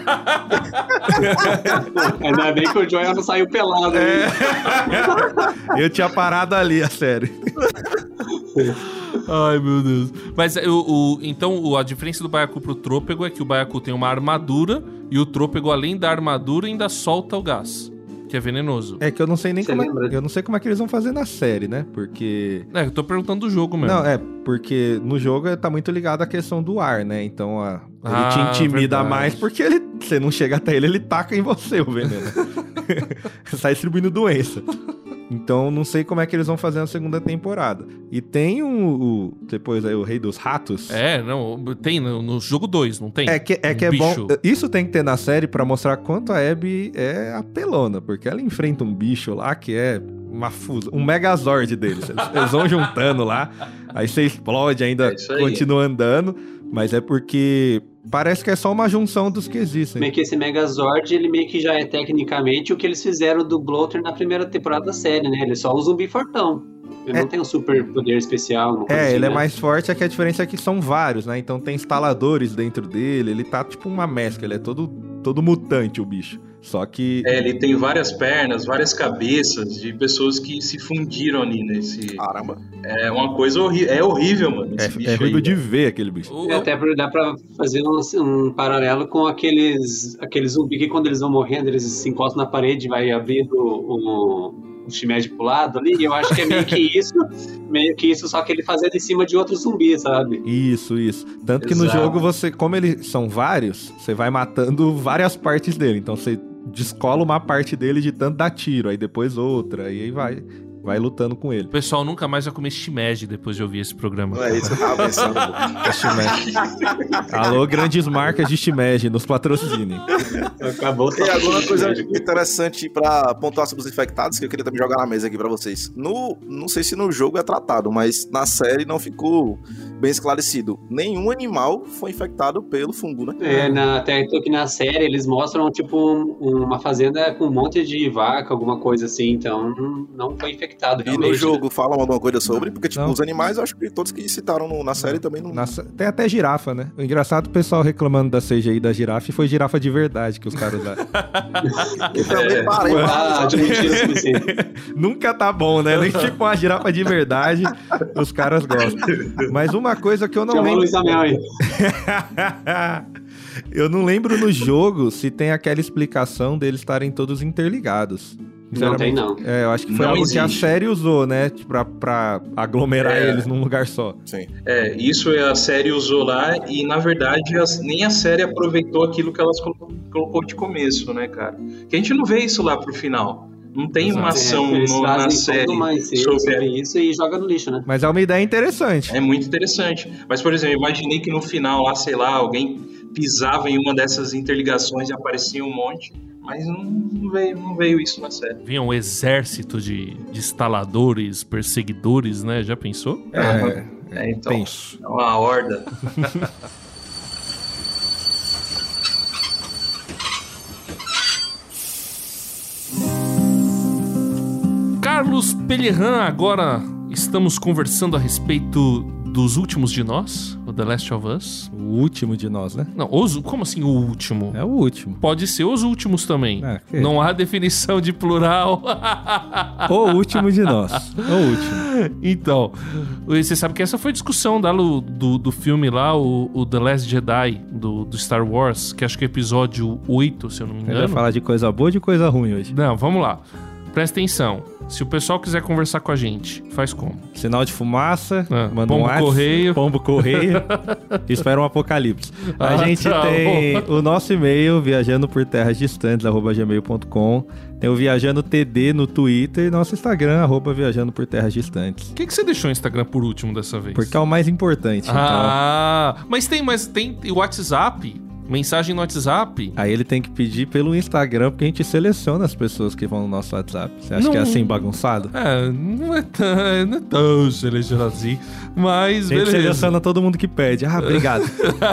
Ainda bem que o Joel não saiu pelado. É. né? Eu tinha parado ali a série. Ai, meu Deus. Mas então a diferença do Baiacu pro Trôpego é que o Baiacu tem uma armadura e o Trôpego, além da armadura, ainda solta o gás, que é venenoso. É que eu não sei nem Você como lembra? eu não sei como é que eles vão fazer na série, né? Porque É, eu tô perguntando do jogo mesmo. não, porque no jogo tá muito ligado à questão do ar, né? Então ele te Ah, intimida verdade. mais porque você não chega até ele taca em você o veneno. Sai distribuindo doença. Então não sei como é que eles vão fazer na segunda temporada. E tem depois aí o Rei dos Ratos. É, não, tem no jogo 2, não tem? É que Um é bicho. bom. Isso tem que ter na série pra mostrar quanto a Abby é apelona, porque ela enfrenta um bicho lá que é um Megazord deles. Eles vão juntando lá, aí você explode, ainda É isso aí. continua andando, mas é porque parece que é só uma junção dos que existem. Meio que esse Megazord, ele meio que já é tecnicamente o que eles fizeram do Bloater na primeira temporada da série, né? Ele é só um zumbi fortão. Ele não tem um super poder especial. uma coisa assim, Ele é né? mais forte, é que a diferença é que são vários, né? Então tem instaladores dentro dele, ele tá tipo uma mescla, ele é todo mutante o bicho. Só que É, ele tem várias pernas, várias cabeças de pessoas que se fundiram ali nesse... Caramba. É uma coisa horrível, é horrível, mano, esse bicho é aí, horrível de velho. ver aquele bicho. O- E até dá pra fazer um paralelo com aqueles zumbi que quando eles vão morrendo, eles se encostam na parede e vai abrindo o Shimeji pro lado ali. E eu acho que é meio que isso, só que ele fazendo em cima de outro zumbi, sabe? Isso. Tanto que no Exato. jogo como eles são vários, você vai matando várias partes dele. Então você descola uma parte dele de tanto dar tiro, aí depois outra, e aí vai lutando com ele. O pessoal nunca mais vai comer shimeji depois de ouvir esse programa. Não é isso que eu tava pensando. pô. Shimeji. Alô, grandes marcas de Shimeji, nos patrocinem. Acabou Tem só- alguma coisa interessante pra pontuar sobre os infectados que eu queria também jogar na mesa aqui pra vocês. Não sei se no jogo é tratado, mas na série não ficou bem esclarecido. Nenhum animal foi infectado pelo fungo, né? Até que na série eles mostram, tipo, uma fazenda com um monte de vaca, alguma coisa assim, então não foi infectado E realmente. no jogo falam alguma coisa sobre, porque, tipo, Não. os animais, eu acho que todos que citaram na série também não. Tem até girafa, né? O engraçado, o pessoal reclamando da CGI da girafa e foi girafa de verdade que os caras usaram. Eu também parei. Ah, admitir o suficiente. Nunca tá bom, né? Nem tipo uma girafa de verdade, os caras gostam. Mas uma coisa que eu não Chama o lembro. Luiz Amel aí. Eu não lembro no jogo se tem aquela explicação deles estarem todos interligados. Não tem, não. É, eu acho que foi Não algo que a existe. série usou, né? Tipo, pra aglomerar eles num lugar só. Sim. É, isso a série usou lá e, na verdade, nem a série aproveitou aquilo que elas colocou de começo, né, cara? Que a gente não vê isso lá pro final. Não tem uma ação Eles na fazem série tudo mais cedo sobre... sobre isso e joga no lixo, né? Mas é uma ideia interessante. É muito interessante. Mas, por exemplo, imaginei que no final, lá, sei lá, alguém pisava em uma dessas interligações e aparecia um monte, mas não veio isso na série. Vinha um exército de instaladores, perseguidores, né? Já pensou? Então, Penso. é uma horda. Carlos Pellerran, agora estamos conversando a respeito dos últimos de nós, o The The Last of Us? O último de nós, né? Não, como assim o último? É o último. Pode ser os últimos também. Não há definição de plural. O último de nós. O último. Então, você sabe que essa foi a discussão do filme lá, o The Last Jedi, do Star Wars, que acho que é episódio 8, se eu não me engano. Ele vai falar de coisa boa ou de coisa ruim hoje? Não, vamos lá. Presta atenção. Se o pessoal quiser conversar com a gente, faz como? Sinal de fumaça, manda pombo um WhatsApp, correio. Pombo correio. Espera um apocalipse. A gente tem o nosso e-mail, viajandoporterrasdistantes@gmail.com. Tem o Viajando TD no Twitter e nosso Instagram, @viajandoporterrasdistantes. Por que você deixou o Instagram por último dessa vez? Porque é o mais importante. Mas tem o WhatsApp. Mensagem no WhatsApp. Aí ele tem que pedir pelo Instagram, porque a gente seleciona as pessoas que vão no nosso WhatsApp. Você acha que é assim bagunçado? Não é tão selecionado assim. Mas a gente beleza. seleciona todo mundo que pede. Obrigado.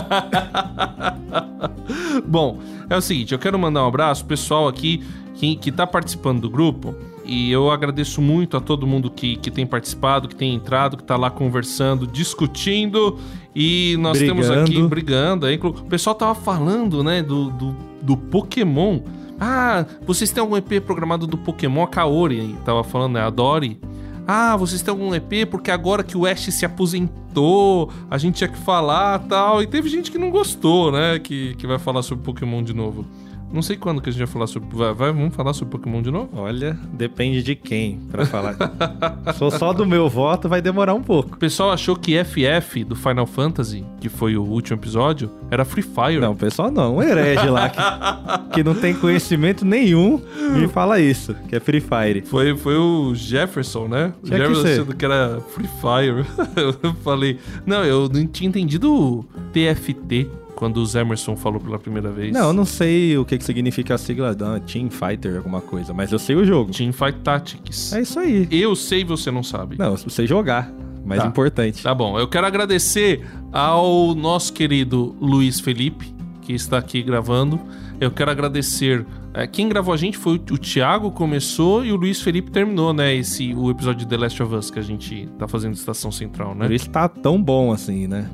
Bom, é o seguinte, eu quero mandar um abraço pro pessoal aqui que tá participando do grupo. E eu agradeço muito a todo mundo que tem participado, que tem entrado, que tá lá conversando, discutindo. E nós temos aqui brigando. Aí, o pessoal tava falando, né, do Pokémon. Vocês têm algum EP programado do Pokémon? A Kaori aí tava falando, né, a Dory. Vocês têm algum EP? Porque agora que o Ash se aposentou, a gente tinha que falar e tal. E teve gente que não gostou, né, que vai falar sobre Pokémon de novo. Não sei quando que a gente vai falar sobre... Vamos falar sobre Pokémon de novo? Olha, depende de quem pra falar. Sou só do meu voto, vai demorar um pouco. O pessoal achou que FF do Final Fantasy, que foi o último episódio, era Free Fire. Não, o pessoal não. Um herege lá que não tem conhecimento nenhum me fala isso, que é Free Fire. Foi o Jefferson, né? O Jefferson que era Free Fire. Eu falei... Não, eu não tinha entendido TFT. Quando o Emerson falou pela primeira vez. Não, eu não sei o que significa a sigla da Team Fighter, alguma coisa, mas eu sei o jogo. Team Fight Tactics. É isso aí. Eu sei, você não sabe. Não, eu sei jogar. Mais importante. Tá bom, eu quero agradecer ao nosso querido Luiz Felipe, que está aqui gravando. Eu quero agradecer... quem gravou a gente foi o Thiago, começou, e o Luiz Felipe terminou, né? O episódio de The Last of Us que a gente tá fazendo Estação Central, né? Por isso tá tão bom assim, né?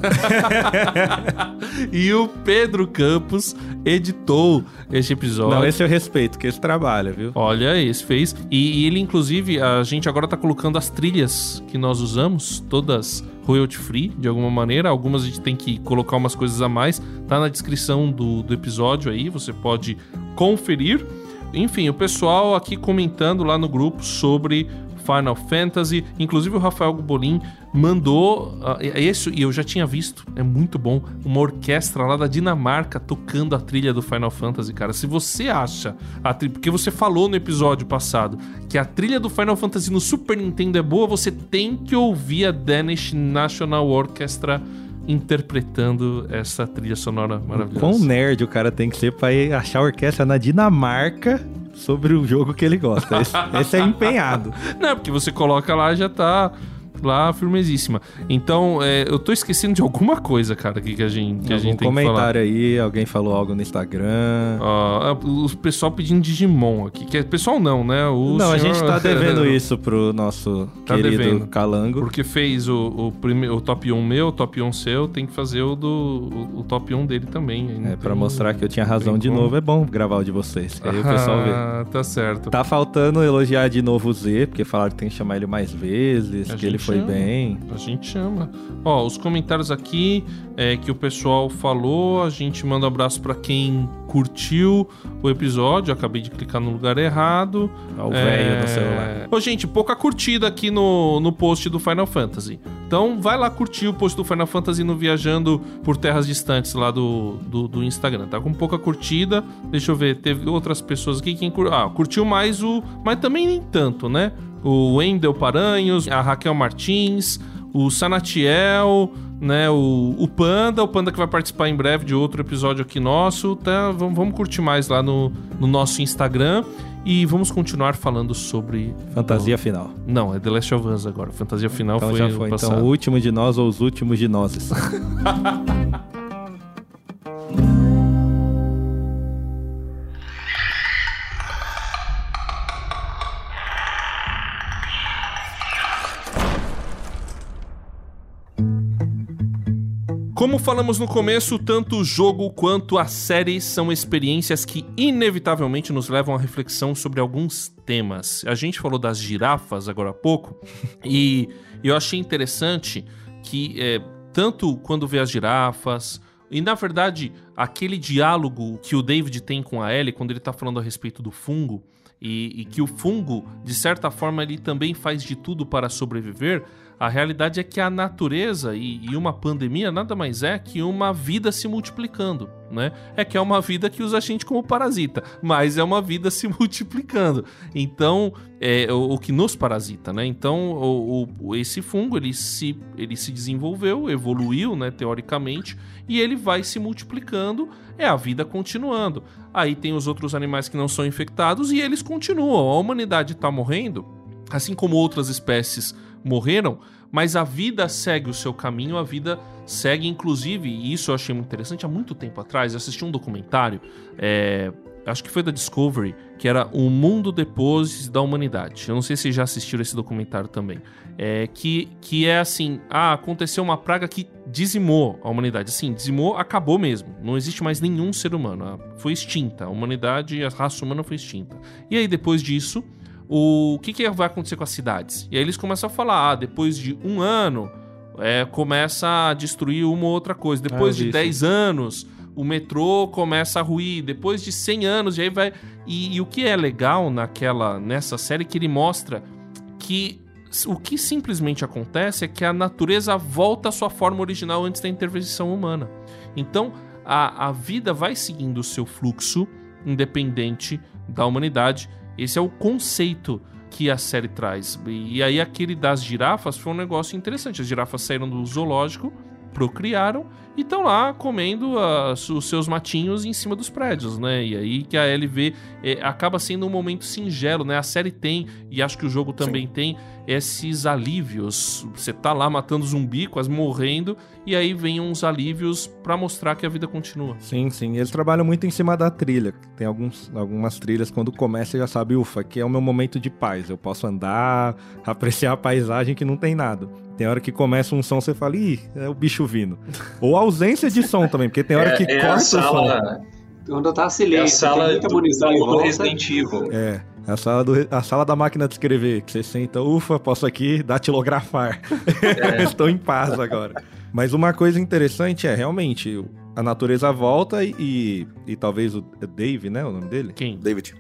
E o Pedro Campos editou este episódio. Não, esse eu respeito, que esse trabalha, viu? Olha, esse fez. E ele, inclusive, a gente agora tá colocando as trilhas que nós usamos, todas royalty free, de alguma maneira. Algumas a gente tem que colocar umas coisas a mais. Tá na descrição do episódio aí, você pode conferir. Enfim, o pessoal aqui comentando lá no grupo sobre Final Fantasy. Inclusive o Rafael Gubolin mandou esse, e eu já tinha visto, é muito bom, uma orquestra lá da Dinamarca tocando a trilha do Final Fantasy, cara. Se você acha porque você falou no episódio passado que a trilha do Final Fantasy no Super Nintendo é boa, você tem que ouvir a Danish National Orchestra interpretando essa trilha sonora maravilhosa. Quão nerd o cara tem que ser pra ir achar a orquestra na Dinamarca sobre o jogo que ele gosta. Esse é empenhado. Não, porque você coloca lá e já tá lá firmezíssima. Então, eu tô esquecendo de alguma coisa, cara, que a gente tem que falar. Comentário aí, alguém falou algo no Instagram. O pessoal pedindo Digimon aqui. Pessoal não, né? A gente tá devendo isso pro nosso querido Calango. Porque fez o top 1 meu, o top 1 seu, tem que fazer o top 1 dele também. Pra mostrar que eu tinha razão de novo. É bom gravar o de vocês, que aí o pessoal vê. Tá certo. Tá faltando elogiar de novo o Z, porque falaram que tem que chamar ele mais vezes, que ele foi bem. A gente chama. Ó, os comentários aqui que o pessoal falou, a gente manda um abraço pra quem curtiu o episódio. Eu acabei de clicar no lugar errado. Ó, o velho no celular. Ô, gente, pouca curtida aqui no post do Final Fantasy. Então, vai lá curtir o post do Final Fantasy no Viajando por Terras Distantes lá do Instagram. Tá com pouca curtida. Deixa eu ver, teve outras pessoas aqui. Quem curtiu mais mas também nem tanto, né? O Wendel Paranhos, a Raquel Martins, o Sanatiel, né? O Panda que vai participar em breve de outro episódio aqui nosso, tá? Vamos curtir mais lá no nosso Instagram e vamos continuar falando sobre... Fantasia Final. Não, é The Last of Us agora. Fantasia Final então foi já foi. Passado. Então, o último de nós ou os últimos de nós. Como falamos no começo, tanto o jogo quanto a série são experiências que inevitavelmente nos levam à reflexão sobre alguns temas. A gente falou das girafas agora há pouco, e eu achei interessante que tanto quando vê as girafas, e na verdade aquele diálogo que o David tem com a Ellie quando ele tá falando a respeito do fungo, e que o fungo, de certa forma, ele também faz de tudo para sobreviver. A realidade é que a natureza e uma pandemia nada mais é que uma vida se multiplicando, né? É que é uma vida que usa a gente como parasita, mas é uma vida se multiplicando. Então, o que nos parasita, né? Então, esse fungo, ele se desenvolveu, evoluiu, né, teoricamente, e ele vai se multiplicando, a vida continuando. Aí tem os outros animais que não são infectados e eles continuam. A humanidade está morrendo, assim como outras espécies morreram, mas a vida segue o seu caminho, a vida segue, inclusive, e isso eu achei muito interessante, há muito tempo atrás eu assisti um documentário, acho que foi da Discovery, que era O Mundo Depois da Humanidade. Eu não sei se já assistiram esse documentário também. Que é assim, aconteceu uma praga que dizimou a humanidade. Assim, dizimou, acabou mesmo. Não existe mais nenhum ser humano. Foi extinta. A humanidade, a raça humana foi extinta. E aí, depois disso, o que vai acontecer com as cidades? E aí eles começam a falar, depois de 1 ano, começa a destruir uma ou outra coisa. Depois de 10 anos, o metrô começa a ruir. Depois de 100 anos, e aí vai... E o que é legal nessa série é que ele mostra que o que simplesmente acontece é que a natureza volta à sua forma original antes da intervenção humana. Então, a vida vai seguindo o seu fluxo, independente da humanidade. Esse é o conceito que a série traz. E aí aquele das girafas foi um negócio interessante. As girafas saíram do zoológico, procriaram e estão lá comendo os seus matinhos em cima dos prédios, né? E aí que a Ellie vê, acaba sendo um momento singelo, né? A série tem, e acho que o jogo também tem, esses alívios. Você tá lá matando zumbi, quase morrendo, e aí vem uns alívios pra mostrar que a vida continua. Sim, sim. Eles trabalham muito em cima da trilha. Tem algumas trilhas, quando começa, você já sabe, ufa, aqui é o meu momento de paz. Eu posso andar, apreciar a paisagem que não tem nada. Tem hora que começa um som, você fala, ih, é o bicho vindo. Ou a ausência de som também, porque tem hora que corta o som. Quando tá silêncio, a sala tem muita munição do Resident Evil. A sala da máquina de escrever, que você senta, ufa, posso aqui datilografar. Estou em paz agora. Mas uma coisa interessante realmente, a natureza volta e talvez o Dave, né, o nome dele? Quem?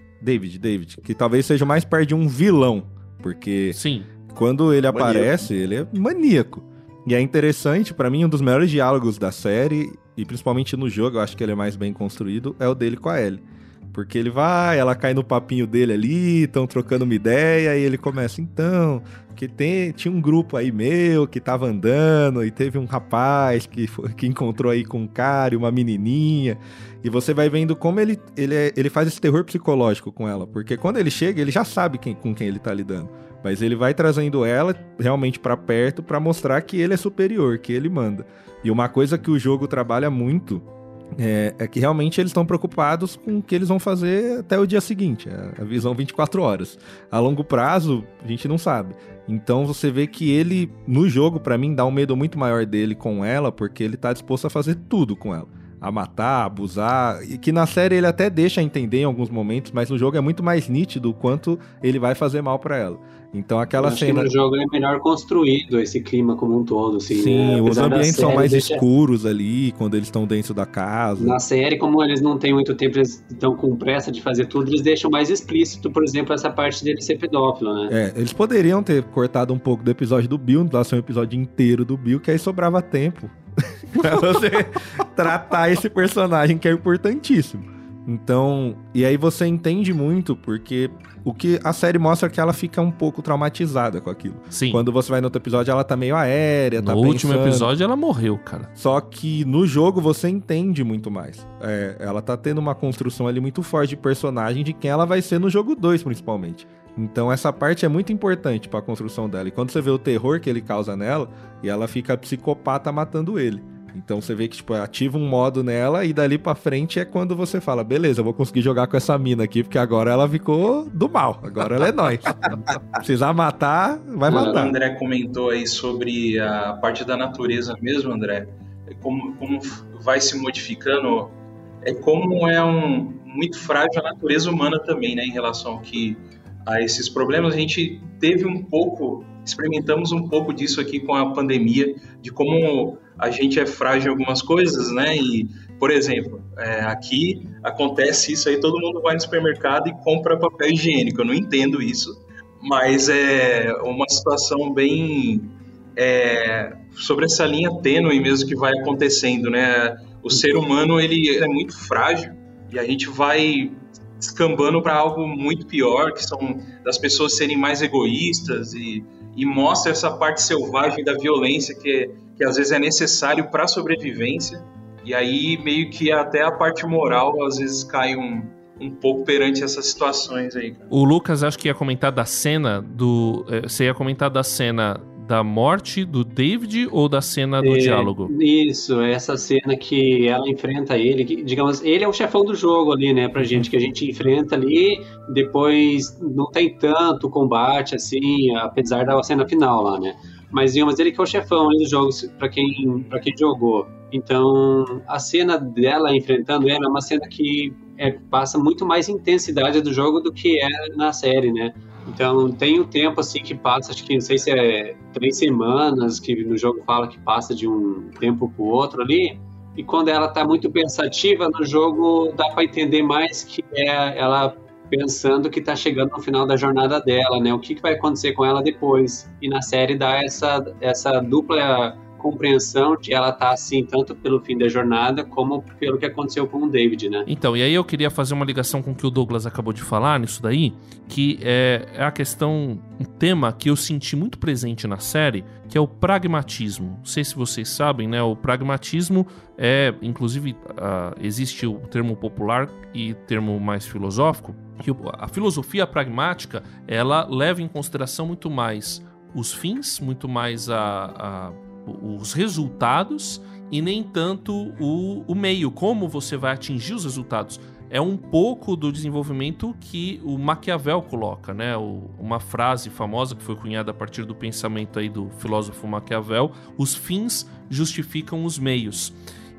David. Que talvez seja mais perto de um vilão, porque... Sim. Quando ele aparece, ele é maníaco. E é interessante, pra mim, um dos melhores diálogos da série, e principalmente no jogo, eu acho que ele é mais bem construído, é o dele com a Ellie. Porque ele vai, ela cai no papinho dele ali, estão trocando uma ideia, e ele começa, então, que tinha um grupo aí meu que tava andando, e teve um rapaz que encontrou aí com um cara e uma menininha, e você vai vendo como ele faz esse terror psicológico com ela, porque quando ele chega, ele já sabe com quem ele tá lidando. Mas ele vai trazendo ela realmente pra perto pra mostrar que ele é superior, que ele manda. E uma coisa que o jogo trabalha muito é que realmente eles estão preocupados com o que eles vão fazer até o dia seguinte. A visão 24 horas. A longo prazo, a gente não sabe. Então você vê que ele, no jogo, pra mim, dá um medo muito maior dele com ela, porque ele tá disposto a fazer tudo com ela. A matar, a abusar, e que na série ele até deixa entender em alguns momentos, mas no jogo é muito mais nítido o quanto ele vai fazer mal pra ela. Então aquela cena... que no jogo é melhor construído esse clima como um todo, assim. Sim, né? os ambientes são mais escuros ali, quando eles estão dentro da casa. Na série, como eles não têm muito tempo, eles estão com pressa de fazer tudo, eles deixam mais explícito, por exemplo, essa parte dele ser pedófilo, né? Eles poderiam ter cortado um pouco do episódio do Bill, não ser um episódio inteiro do Bill, que aí sobrava tempo pra você tratar esse personagem que é importantíssimo. Então, e aí você entende muito, porque o que a série mostra é que ela fica um pouco traumatizada com aquilo. Sim. Quando você vai no outro episódio, ela tá meio aérea, tá pensando. No último episódio, ela morreu, cara. Só que no jogo você entende muito mais. Ela tá tendo uma construção ali muito forte de personagem, de quem ela vai ser no jogo 2, principalmente. Então essa parte é muito importante pra construção dela. E quando você vê o terror que ele causa nela, e ela fica psicopata matando ele. Então você vê que, tipo, ativa um modo nela e dali pra frente é quando você fala, beleza, eu vou conseguir jogar com essa mina aqui, porque agora ela ficou do mal, agora ela é nóis. Precisar matar, vai matar. O André comentou aí sobre a parte da natureza mesmo, André. como vai se modificando, como é muito frágil a natureza humana também, né, em relação a esses problemas. A gente experimentamos um pouco disso aqui com a pandemia, de como a gente é frágil em algumas coisas, né? E, por exemplo, aqui acontece isso aí, todo mundo vai no supermercado e compra papel higiênico. Eu não entendo isso, mas é uma situação bem sobre essa linha tênue mesmo que vai acontecendo, né? O ser humano, ele é muito frágil e a gente vai descambando para algo muito pior, que são das pessoas serem mais egoístas e mostra essa parte selvagem da violência que às vezes é necessário para a sobrevivência, e aí meio que até a parte moral às vezes cai um pouco perante essas situações aí. O Lucas, acho que ia comentar da cena você ia comentar da cena da morte do David ou da cena do diálogo? Isso, essa cena que ela enfrenta ele, que, digamos, ele é o chefão do jogo ali, né, pra gente, que a gente enfrenta ali, depois não tem tanto combate, assim, apesar da cena final lá, né, mas digamos, ele que é o chefão ali do jogo, pra quem jogou. Então, a cena dela enfrentando ele é uma cena que passa muito mais intensidade do jogo do que é na série, né. Então, tem um tempo assim que passa, acho que não sei se é 3 semanas, que no jogo fala que passa de um tempo pro outro ali, e quando ela tá muito pensativa no jogo, dá para entender mais que é ela pensando que tá chegando no final da jornada dela, né? O que vai acontecer com ela depois. E na série dá essa dupla compreensão de ela tá assim, tanto pelo fim da jornada, como pelo que aconteceu com o David, né? Então, e aí eu queria fazer uma ligação com o que o Douglas acabou de falar nisso daí, que é a questão, um tema que eu senti muito presente na série, que é o pragmatismo. Não sei se vocês sabem, né? O pragmatismo inclusive, existe o termo popular e termo mais filosófico, que a filosofia pragmática, ela leva em consideração muito mais os fins, muito mais os resultados e nem tanto o meio, como você vai atingir os resultados. É um pouco do desenvolvimento que o Maquiavel coloca, né? Uma frase famosa que foi cunhada a partir do pensamento aí do filósofo Maquiavel: os fins justificam os meios.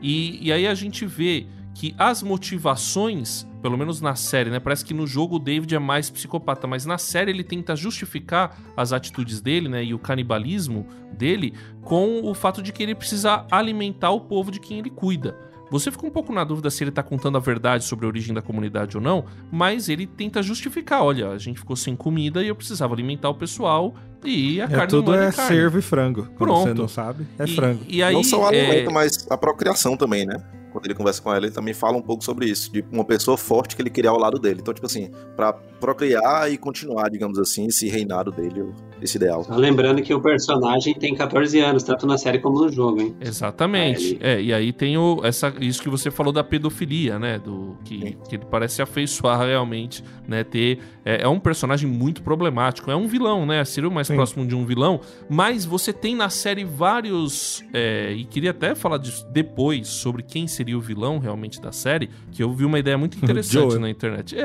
E aí a gente vê que as motivações, pelo menos na série, né? Parece que no jogo o David é mais psicopata, mas na série ele tenta justificar as atitudes dele, né? E o canibalismo dele com o fato de que ele precisa alimentar o povo de quem ele cuida. Você fica um pouco na dúvida se ele tá contando a verdade sobre a origem da comunidade ou não, mas ele tenta justificar: olha, a gente ficou sem comida e eu precisava alimentar o pessoal e a carne tudo humana é cervo e frango. Quando Pronto. você não sabe, frango. E aí, não só o alimento, mas a procriação também, né? Quando ele conversa com ela, ele também fala um pouco sobre isso, de uma pessoa forte que ele queria ao lado dele. Então, tipo assim, pra procriar e continuar, digamos assim, esse reinado dele, esse ideal. Lembrando que o personagem tem 14 anos, tanto na série como no jogo, hein? Exatamente. E aí tem isso que você falou da pedofilia, né? Que ele parece se afeiçoar realmente, né? É um personagem muito problemático. É um vilão, né? Seria o mais próximo de um vilão. Mas você tem na série vários... e queria até falar disso depois, sobre quem seria o vilão realmente da série, que eu vi uma ideia muito interessante na internet.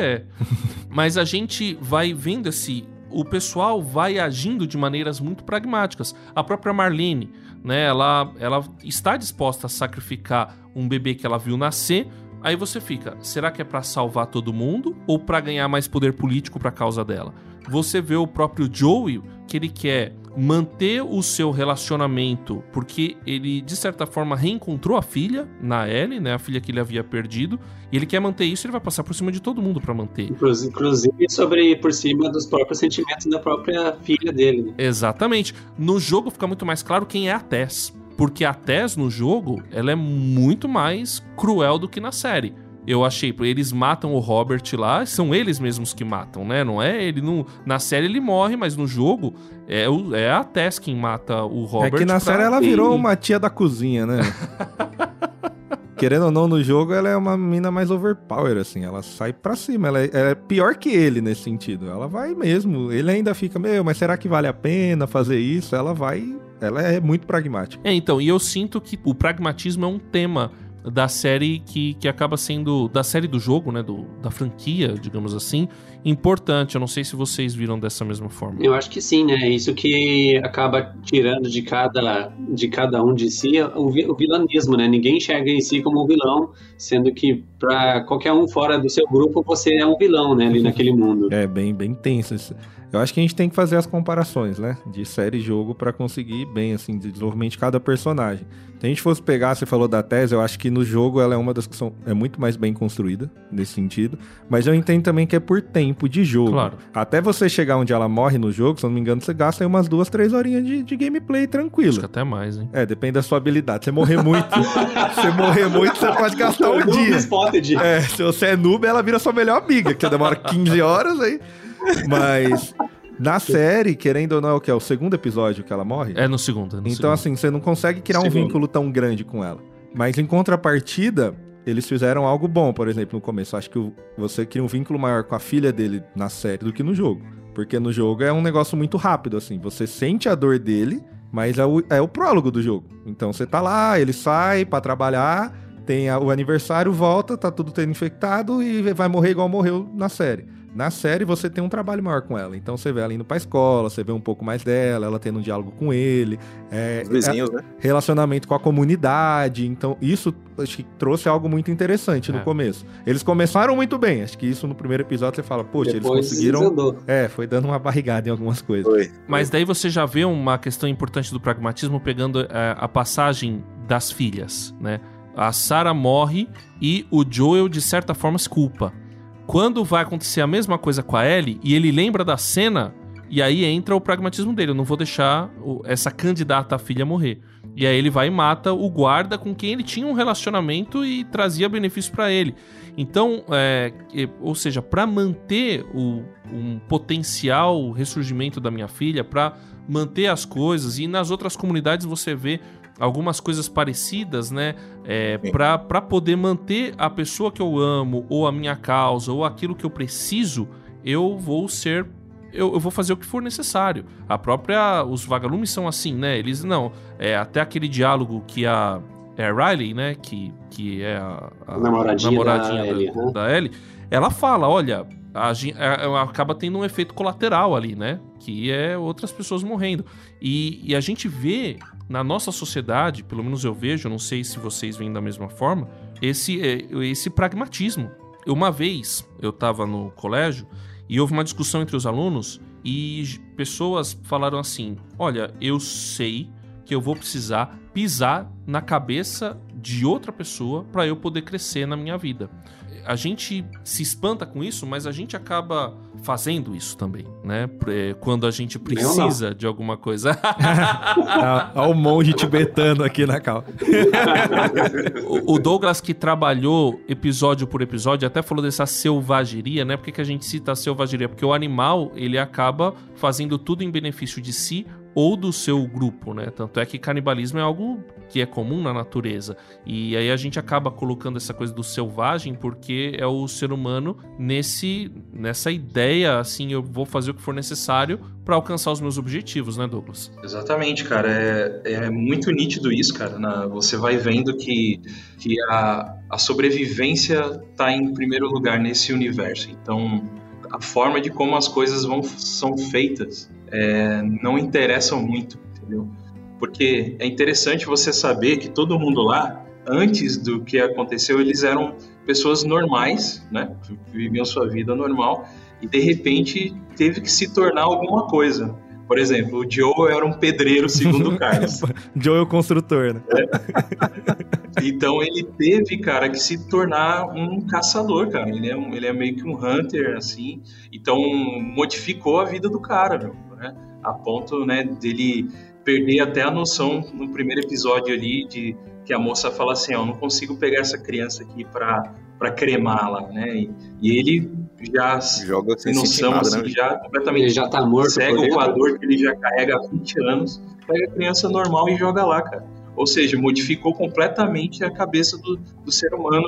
Mas a gente vai vendo o pessoal vai agindo de maneiras muito pragmáticas. A própria Marlene, né, ela está disposta a sacrificar um bebê que ela viu nascer. Aí você fica, será que é pra salvar todo mundo ou pra ganhar mais poder político pra causa dela? Você vê o próprio Joey, que ele quer manter o seu relacionamento porque ele, de certa forma, reencontrou a filha na Ellie, né, a filha que ele havia perdido, e ele quer manter isso, ele vai passar por cima de todo mundo pra manter. Inclusive por cima dos próprios sentimentos da própria filha dele. Né? Exatamente. No jogo fica muito mais claro quem é a Tess, porque a Tess no jogo, ela é muito mais cruel do que na série. Eu achei, eles matam o Robert lá, são eles mesmos que matam, né? Não é ele, na série ele morre, mas no jogo é a Tess quem mata o Robert. É que na série ela virou uma tia da cozinha, né? Querendo ou não, no jogo ela é uma mina mais overpower, assim, ela sai pra cima, ela é pior que ele nesse sentido, ela vai mesmo, ele ainda fica, mas será que vale a pena fazer isso? Ela é muito pragmática. Então, e eu sinto que o pragmatismo é um tema da série que acaba sendo, da série do jogo, né, da franquia, digamos assim, importante. Eu não sei se vocês viram dessa mesma forma. Eu acho que sim, né? Isso que acaba tirando de cada um de si o vilanismo, né? Ninguém enxerga em si como um vilão, sendo que para qualquer um fora do seu grupo, você é um vilão, né? Ali naquele mundo. É bem tenso isso. Eu acho que a gente tem que fazer as comparações, né? De série e jogo pra conseguir bem, assim, de desenvolvimento de cada personagem. Se a gente fosse pegar, você falou da Tess, eu acho que no jogo ela é uma das que é muito mais bem construída, nesse sentido. Mas eu entendo também que é por tempo de jogo. Claro. Até você chegar onde ela morre no jogo, se eu não me engano, você gasta aí umas 2-3 horinhas de gameplay tranquilo. Acho que até mais, hein? Depende da sua habilidade. Se você morrer muito, você pode gastar um dia. Se você é noob, ela vira sua melhor amiga, que demora 15 horas aí. Mas na série, querendo ou não, é o segundo episódio que ela morre? É no segundo. Então, assim, você não consegue criar um vínculo tão grande com ela. Mas em contrapartida, eles fizeram algo bom, por exemplo, no começo. Acho que você cria um vínculo maior com a filha dele na série do que no jogo. Porque no jogo é um negócio muito rápido, assim. Você sente a dor dele, mas é o prólogo do jogo. Então você tá lá, ele sai pra trabalhar, tem o aniversário, volta, tá tudo tendo infectado e vai morrer igual morreu na série. Na série, você tem um trabalho maior com ela. Então, você vê ela indo pra escola, você vê um pouco mais dela, ela tendo um diálogo com ele. Os vizinhos, né? Relacionamento com a comunidade. Então, isso acho que trouxe algo muito interessante no começo. Eles começaram muito bem. Acho que isso no primeiro episódio você fala, poxa, depois eles conseguiram... foi dando uma barrigada em algumas coisas. Foi. Mas daí você já vê uma questão importante do pragmatismo pegando a passagem das filhas, né? A Sarah morre e o Joel, de certa forma, se culpa. Quando vai acontecer a mesma coisa com a Ellie, e ele lembra da cena, e aí entra o pragmatismo dele. Eu não vou deixar essa candidata à filha morrer. E aí ele vai e mata o guarda com quem ele tinha um relacionamento e trazia benefício pra ele. Então, ou seja, pra manter um potencial ressurgimento da minha filha, pra manter as coisas, e nas outras comunidades você vê algumas coisas parecidas, né? Pra poder manter a pessoa que eu amo, ou a minha causa, ou aquilo que eu preciso, eu vou fazer o que for necessário. Os vagalumes são assim, né? Eles não. Até aquele diálogo que a Riley, né? Que é a namoradinha da Ellie, ela fala, olha, acaba tendo um efeito colateral ali, né? Que é outras pessoas morrendo. E a gente vê na nossa sociedade, pelo menos eu vejo, não sei se vocês veem da mesma forma, esse pragmatismo. Uma vez eu estava no colégio e houve uma discussão entre os alunos e pessoas falaram assim, olha, eu sei que eu vou precisar pisar na cabeça de outra pessoa para eu poder crescer na minha vida. A gente se espanta com isso, mas a gente acaba fazendo isso também, né? Quando a gente precisa de alguma coisa. Olha o monge tibetano aqui na cal. O Douglas, que trabalhou episódio por episódio, até falou dessa selvageria, né? Por que a gente cita a selvageria? Porque o animal, ele acaba fazendo tudo em benefício de si ou do seu grupo, né? Tanto é que canibalismo é algo que é comum na natureza. E aí a gente acaba colocando essa coisa do selvagem porque é o ser humano nessa ideia, assim, eu vou fazer o que for necessário para alcançar os meus objetivos, né, Douglas? Exatamente, cara. É muito nítido isso, cara. Você vai vendo que a sobrevivência tá em primeiro lugar nesse universo. Então, a forma de como as coisas são feitas não interessam muito, entendeu? Porque é interessante você saber que todo mundo lá, antes do que aconteceu, eles eram pessoas normais, né? Viviam sua vida normal e, de repente, teve que se tornar alguma coisa. Por exemplo, o Joe era um pedreiro, segundo o Carlos. Joe é o construtor, né? Então, ele teve, cara, que se tornar um caçador, cara. Ele é meio que um hunter, assim. Então, modificou a vida do cara, meu, né? A ponto, né, dele perder até a noção no primeiro episódio ali de que a moça fala assim, eu não consigo pegar essa criança aqui pra cremá-la, né? E ele já joga sem noção, nada, assim, né? já completamente ele já tá morto, cego com a dor que ele já carrega há 20 anos, pega a criança normal e joga lá, cara. Ou seja, modificou completamente a cabeça do ser humano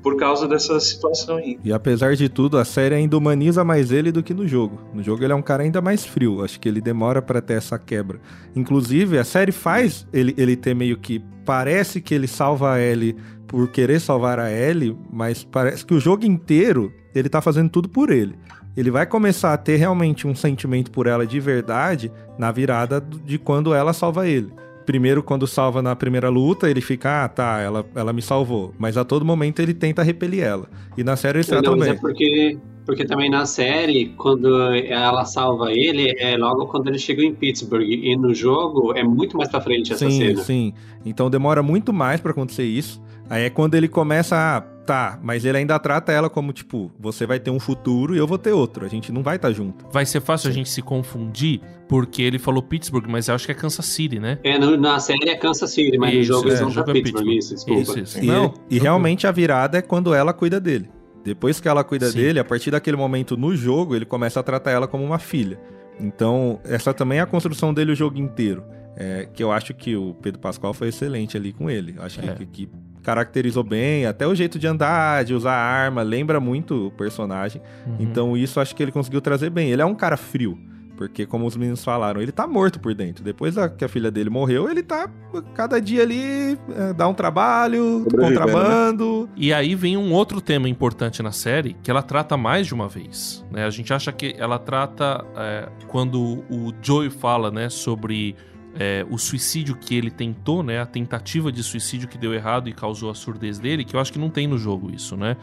por causa dessa situação aí. E apesar de tudo, a série ainda humaniza mais ele do que no jogo. No jogo ele é um cara ainda mais frio. Acho que ele demora pra ter essa quebra. Inclusive, a série faz ele ter meio que... Parece que ele salva a Ellie por querer salvar a Ellie, mas parece que o jogo inteiro ele tá fazendo tudo por ele. Ele vai começar a ter realmente um sentimento por ela de verdade na virada de quando ela salva ele. Primeiro, quando salva na primeira luta, ele fica, tá, ela me salvou. Mas a todo momento ele tenta repelir ela. E na série ele trata bem. É porque também na série, quando ela salva ele, é logo quando ele chega em Pittsburgh. E no jogo é muito mais pra frente essa cena. Sim. Então demora muito mais pra acontecer isso. Aí é quando ele começa tá, mas ele ainda trata ela como, tipo, você vai ter um futuro e eu vou ter outro. A gente não vai estar junto. Vai ser fácil a gente se confundir, porque ele falou Pittsburgh, mas eu acho que é Kansas City, né? Na série é Kansas City, mas no jogo eles vão pra Pittsburgh. Isso, desculpa. Isso. E realmente a virada é quando ela cuida dele. Depois que ela cuida dele, a partir daquele momento no jogo, ele começa a tratar ela como uma filha. Então, essa também é a construção dele o jogo inteiro. Que eu acho que o Pedro Pascal foi excelente ali com ele. Eu acho que caracterizou bem, até o jeito de andar, de usar arma, lembra muito o personagem. Então isso acho que ele conseguiu trazer bem. Ele é um cara frio, porque como os meninos falaram, ele tá morto por dentro. Depois que a filha dele morreu, ele tá cada dia ali, dá um trabalho, contrabando. Né? E aí vem um outro tema importante na série, que ela trata mais de uma vez. Né? A gente acha que ela trata, quando o Joey fala, né, sobre... o suicídio que ele tentou, né? A tentativa de suicídio que deu errado e causou a surdez dele, que eu acho que não tem no jogo isso, né?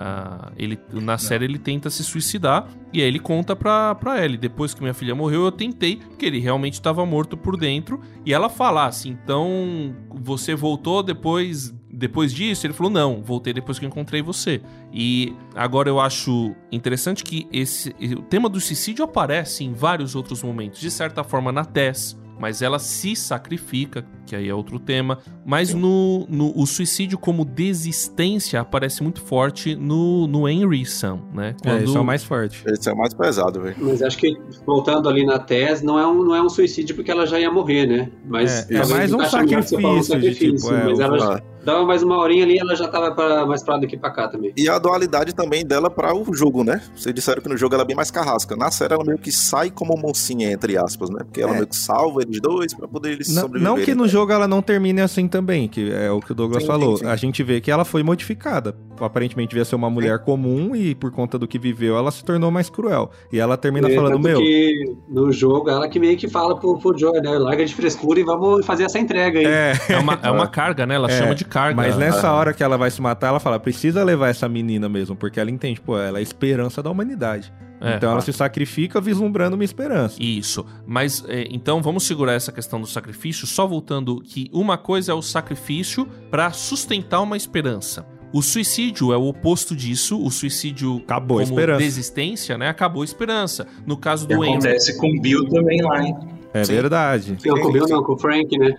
Na série ele tenta se suicidar e aí ele conta pra Ellie, depois que minha filha morreu eu tentei, porque ele realmente estava morto por dentro, e ela fala assim, então você voltou depois disso? Ele falou, não, voltei depois que eu encontrei você. E agora eu acho interessante que o tema do suicídio aparece em vários outros momentos, de certa forma na Tess, mas ela se sacrifica, que aí é outro tema. Mas o suicídio como desistência aparece muito forte no Henry Sam, né? Esse é o mais forte. Esse é o mais pesado, velho. Mas acho que, voltando ali na Tess, não é um suicídio porque ela já ia morrer, né? Mas é mais um sacrifício. Mas ela dava mais uma horinha ali, ela já tava mais pra lá daqui pra cá também. E a dualidade também dela para o jogo, né? Vocês disseram que no jogo ela é bem mais carrasca. Na série ela meio que sai como mocinha, entre aspas, né? Porque ela meio que salva eles dois pra poder eles sobreviverem. Não que no jogo ela não termine assim também, que é o que o Douglas falou. Sim. A gente vê que ela foi modificada. Aparentemente devia ser uma mulher comum e por conta do que viveu ela se tornou mais cruel. E ela termina falando, que no jogo ela que meio que fala pro Joey, né? Larga de frescura e vamos fazer essa entrega aí. É uma carga, né? Ela chama de carga. Mas nessa hora que ela vai se matar, ela fala, precisa levar essa menina mesmo, porque ela entende, ela é a esperança da humanidade. Então ela se sacrifica vislumbrando uma esperança. Isso. Mas, então, vamos segurar essa questão do sacrifício, só voltando que uma coisa é o sacrifício para sustentar uma esperança. O suicídio é o oposto disso. O suicídio acabou como a esperança. Desistência, né? Acabou a esperança. No caso do Henry. Acontece com o Bill também lá, hein? É verdade. Não, com o Bill não, com o Frank, né?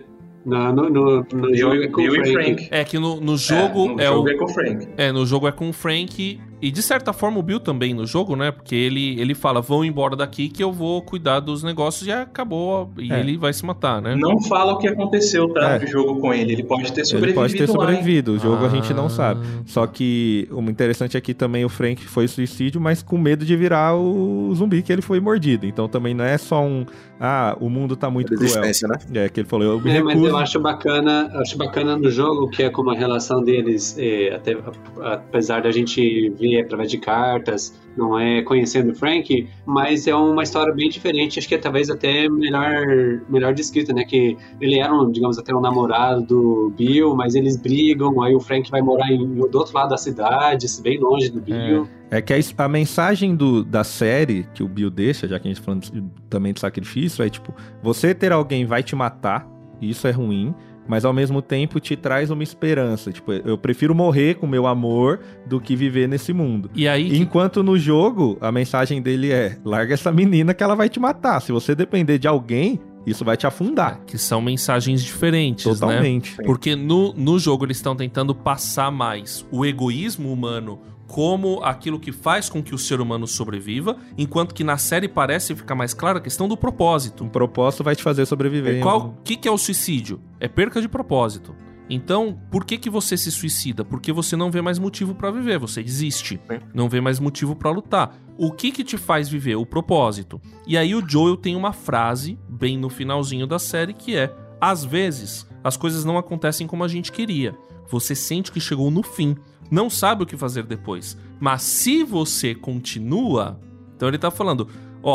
No jogo é com o Frank. É que no jogo é com o Frank. No jogo é com o Frank. E de certa forma o Bill também no jogo, né? Porque ele fala, vão embora daqui que eu vou cuidar dos negócios e acabou. E ele vai se matar, né? Não fala o que aconteceu, tá? No jogo com ele. Ele pode ter sobrevivido. O jogo a gente não sabe. Só que o interessante aqui também o Frank foi suicídio, mas com medo de virar o zumbi que ele foi mordido. Então também não é só o mundo tá muito cruel. Né? Que ele falou, eu me recuso. Mas eu acho bacana no jogo que é como a relação deles, até, apesar da gente ver através de cartas, não é conhecendo o Frank, mas é uma história bem diferente, acho que é talvez até melhor descrita, né, que ele era, digamos, até um namorado do Bill, mas eles brigam, aí o Frank vai morar do outro lado da cidade, bem longe do Bill. É que a mensagem da série que o Bill deixa, já que a gente tá falando também de sacrifício, é tipo, você ter alguém vai te matar, isso é ruim, mas ao mesmo tempo te traz uma esperança. Tipo, eu prefiro morrer com meu amor do que viver nesse mundo. E aí, enquanto no jogo, a mensagem dele é, larga essa menina que ela vai te matar. Se você depender de alguém, isso vai te afundar. Que são mensagens diferentes, totalmente, né? Porque no jogo eles estão tentando passar mais o egoísmo humano como aquilo que faz com que o ser humano sobreviva, enquanto que na série parece ficar mais clara a questão do propósito. Um propósito vai te fazer sobreviver. O que é o suicídio? É perca de propósito. Então, por que você se suicida? Porque você não vê mais motivo pra viver, você desiste. Não vê mais motivo pra lutar. O que te faz viver? O propósito. E aí o Joel tem uma frase, bem no finalzinho da série, que é: às vezes, as coisas não acontecem como a gente queria. Você sente que chegou no fim, não sabe o que fazer depois. Mas se você continua... Então ele tá falando,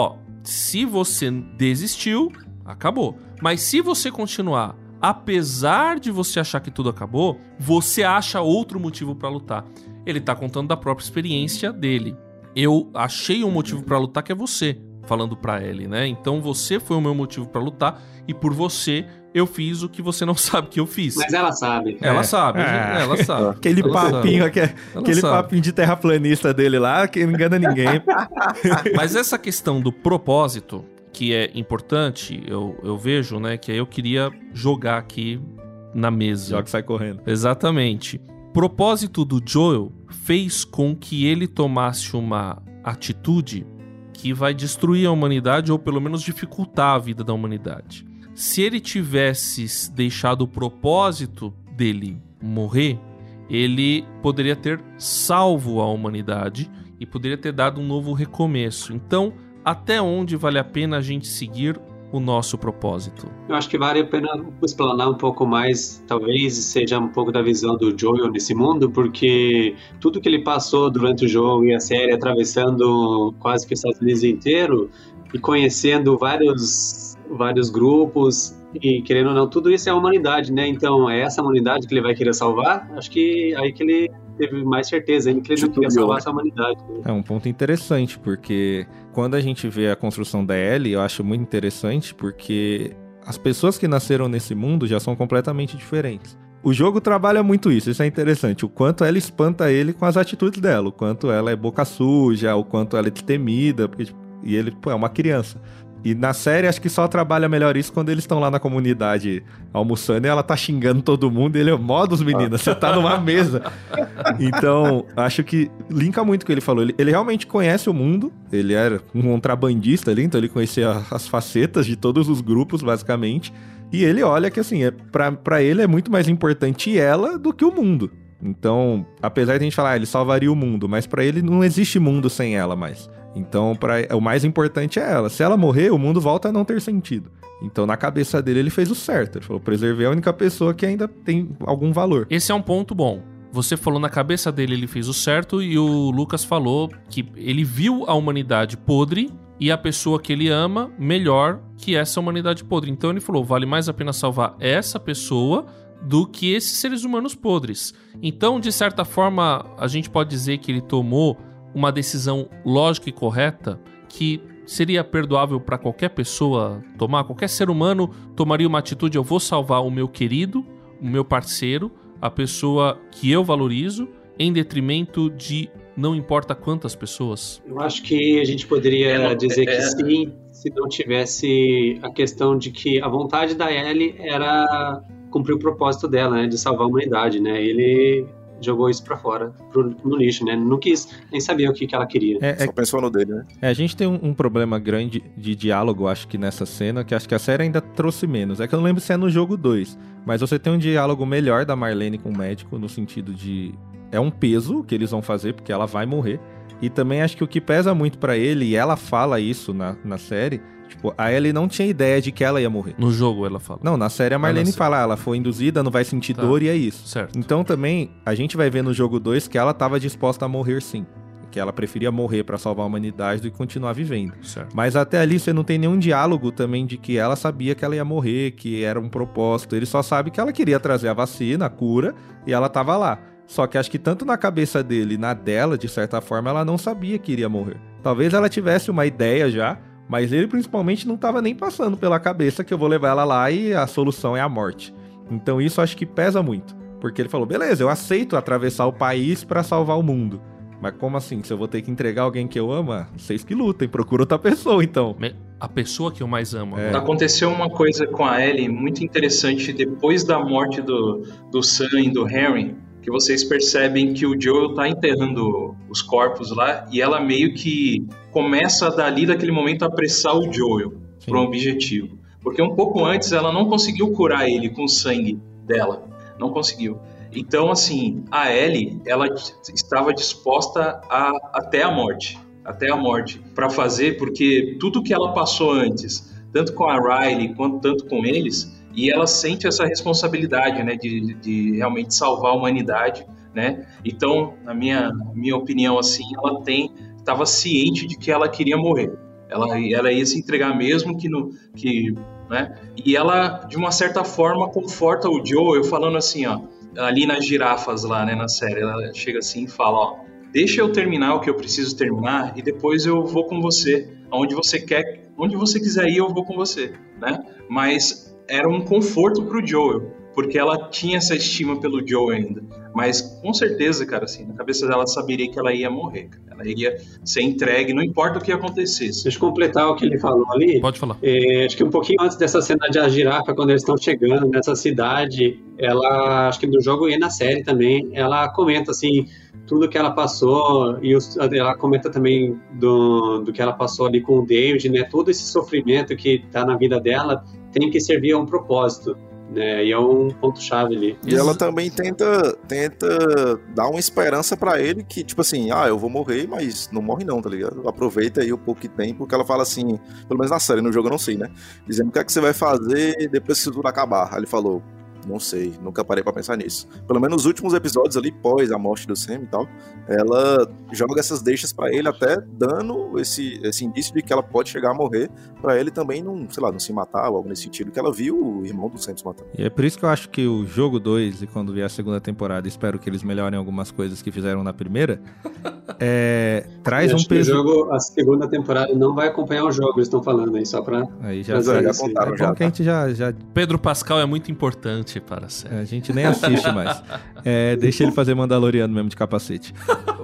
se você desistiu, acabou. Mas se você continuar, apesar de você achar que tudo acabou, você acha outro motivo pra lutar. Ele tá contando da própria experiência dele. Eu achei um motivo pra lutar que é você, falando pra Ellie, né? Então você foi o meu motivo pra lutar e por você eu fiz o que você não sabe que eu fiz. Mas ela sabe. Ela sabe, ela sabe. Aquele papinho de terraplanista dele lá, que não engana ninguém. Mas essa questão do propósito, que é importante, eu vejo, né, que aí eu queria jogar aqui na mesa. Joga e sai correndo. Exatamente. Propósito do Joel fez com que ele tomasse uma atitude que vai destruir a humanidade ou pelo menos dificultar a vida da humanidade. Se ele tivesse deixado o propósito dele morrer, ele poderia ter salvo a humanidade e poderia ter dado um novo recomeço. Então, até onde vale a pena a gente seguir o nosso propósito? Eu acho que vale a pena explanar um pouco mais, talvez seja um pouco da visão do Joel nesse mundo, porque tudo que ele passou durante o jogo e a série, atravessando quase que os Estados Unidos inteiro e conhecendo vários grupos e, querendo ou não, tudo isso é a humanidade, né? Então, é essa humanidade que ele vai querer salvar? Acho que aí que ele teve mais certeza ainda que ele não queria salvar essa humanidade. Né? É um ponto interessante, porque quando a gente vê a construção da Ellie, eu acho muito interessante, porque as pessoas que nasceram nesse mundo já são completamente diferentes. O jogo trabalha muito isso é interessante, o quanto ela espanta ele com as atitudes dela, o quanto ela é boca suja, o quanto ela é destemida, porque, e ele é uma criança. E na série, acho que só trabalha melhor isso quando eles estão lá na comunidade almoçando e ela tá xingando todo mundo. E ele é modos, meninas, você tá numa mesa. Então, acho que linka muito com o que ele falou. Ele realmente conhece o mundo. Ele era um contrabandista ali, então ele conhecia as facetas de todos os grupos, basicamente. E ele olha que, assim, pra ele é muito mais importante ela do que o mundo. Então, apesar de a gente falar, ele salvaria o mundo, mas pra ele não existe mundo sem ela mais. Então, o mais importante é ela. Se ela morrer, o mundo volta a não ter sentido. Então, na cabeça dele, ele fez o certo. Ele falou, preservei a única pessoa que ainda tem algum valor. Esse é um ponto bom. Você falou na cabeça dele, ele fez o certo, e o Lucas falou que ele viu a humanidade podre e a pessoa que ele ama melhor que essa humanidade podre. Então, ele falou, vale mais a pena salvar essa pessoa do que esses seres humanos podres. Então, de certa forma, a gente pode dizer que ele tomou uma decisão lógica e correta que seria perdoável para qualquer pessoa tomar, qualquer ser humano tomaria uma atitude, eu vou salvar o meu querido, o meu parceiro, a pessoa que eu valorizo, em detrimento de não importa quantas pessoas. Eu acho que a gente poderia dizer que sim, se não tivesse a questão de que a vontade da Ellie era cumprir o propósito dela, né, de salvar a humanidade, né, ele jogou isso pra fora, no lixo, né? Não quis, nem sabia o que ela queria. Só pensou no dele, né? A gente tem um problema grande de diálogo, acho que nessa cena, que acho que a série ainda trouxe menos. É que eu não lembro se é no jogo 2, mas você tem um diálogo melhor da Marlene com o médico, no sentido de... É um peso que eles vão fazer, porque ela vai morrer. E também acho que o que pesa muito pra ele, e ela fala isso na série... Tipo, a Ellie não tinha ideia de que ela ia morrer. No jogo ela fala. Não, na série a Marlene fala, ela foi induzida, não vai sentir dor e é isso. Certo. Então também, a gente vai ver no jogo 2 que ela tava disposta a morrer sim. Que ela preferia morrer pra salvar a humanidade do que continuar vivendo. Certo. Mas até ali você não tem nenhum diálogo também de que ela sabia que ela ia morrer, que era um propósito. Ele só sabe que ela queria trazer a vacina, a cura, e ela tava lá. Só que acho que tanto na cabeça dele e na dela, de certa forma, ela não sabia que iria morrer. Talvez ela tivesse uma ideia já, mas ele principalmente não estava nem passando pela cabeça que eu vou levar ela lá e a solução é a morte. Então isso acho que pesa muito. Porque ele falou, beleza, eu aceito atravessar o país para salvar o mundo. Mas como assim? Se eu vou ter que entregar alguém que eu amo, vocês que lutem, procura outra pessoa então. A pessoa que eu mais amo. Aconteceu uma coisa com a Ellie muito interessante depois da morte do Sam e do Henry, que vocês percebem que o Joel tá enterrando os corpos lá e ela meio que começa dali, daquele momento, a apressar o Joel para um objetivo. Porque um pouco antes ela não conseguiu curar ele com o sangue dela. Não conseguiu. Então, assim, a Ellie, ela estava disposta até a morte, para fazer, porque tudo que ela passou antes, tanto com a Riley quanto tanto com eles, e ela sente essa responsabilidade, né, de realmente salvar a humanidade, né? Então, na minha opinião, assim, ela estava ciente de que ela queria morrer. Ela ia se entregar mesmo né? E ela, de uma certa forma, conforta o Joel falando assim, ó, ali nas girafas lá, né, na série, ela chega assim e fala, ó, deixa eu terminar o que eu preciso terminar e depois eu vou com você, onde você quiser ir eu vou com você, né? Mas era um conforto pro Joel, porque ela tinha essa estima pelo Joel ainda. Mas com certeza, cara, assim, na cabeça dela saberia que ela ia morrer, cara. Ela iria ser entregue, não importa o que acontecesse. Deixa eu completar o que ele falou ali. Pode falar. Acho que um pouquinho antes dessa cena de a girafa, quando eles estão chegando nessa cidade, ela, acho que no jogo e na série também, ela comenta assim, tudo que ela passou, e ela comenta também do que ela passou ali com o David, né? Todo esse sofrimento que tá na vida dela tem que servir a um propósito. Né, e é um ponto-chave ali. E ela também tenta dar uma esperança pra ele que, tipo assim, eu vou morrer, mas não morre não, tá ligado? Aproveita aí o pouco que tem, porque ela fala assim, pelo menos na série, no jogo eu não sei, né? Dizendo o que é que você vai fazer depois que tudo acabar. Aí ele falou, não sei, nunca parei pra pensar nisso. Pelo menos nos últimos episódios ali, pós a morte do Sam e tal, ela joga essas deixas pra ele, até dando esse indício de que ela pode chegar a morrer, pra ele também não, sei lá, não se matar ou algo nesse sentido, que ela viu o irmão do Sam se matando. E é por isso que eu acho que o jogo 2, e quando vier a segunda temporada, espero que eles melhorem algumas coisas que fizeram na primeira, traz um peso... O jogo, a segunda temporada não vai acompanhar o jogo, eles estão falando aí, só pra... Aí já contaram já. Que a gente já... Pedro Pascal é muito importante para a série. A gente nem assiste mais. Deixa ele fazer Mandaloriano mesmo de capacete.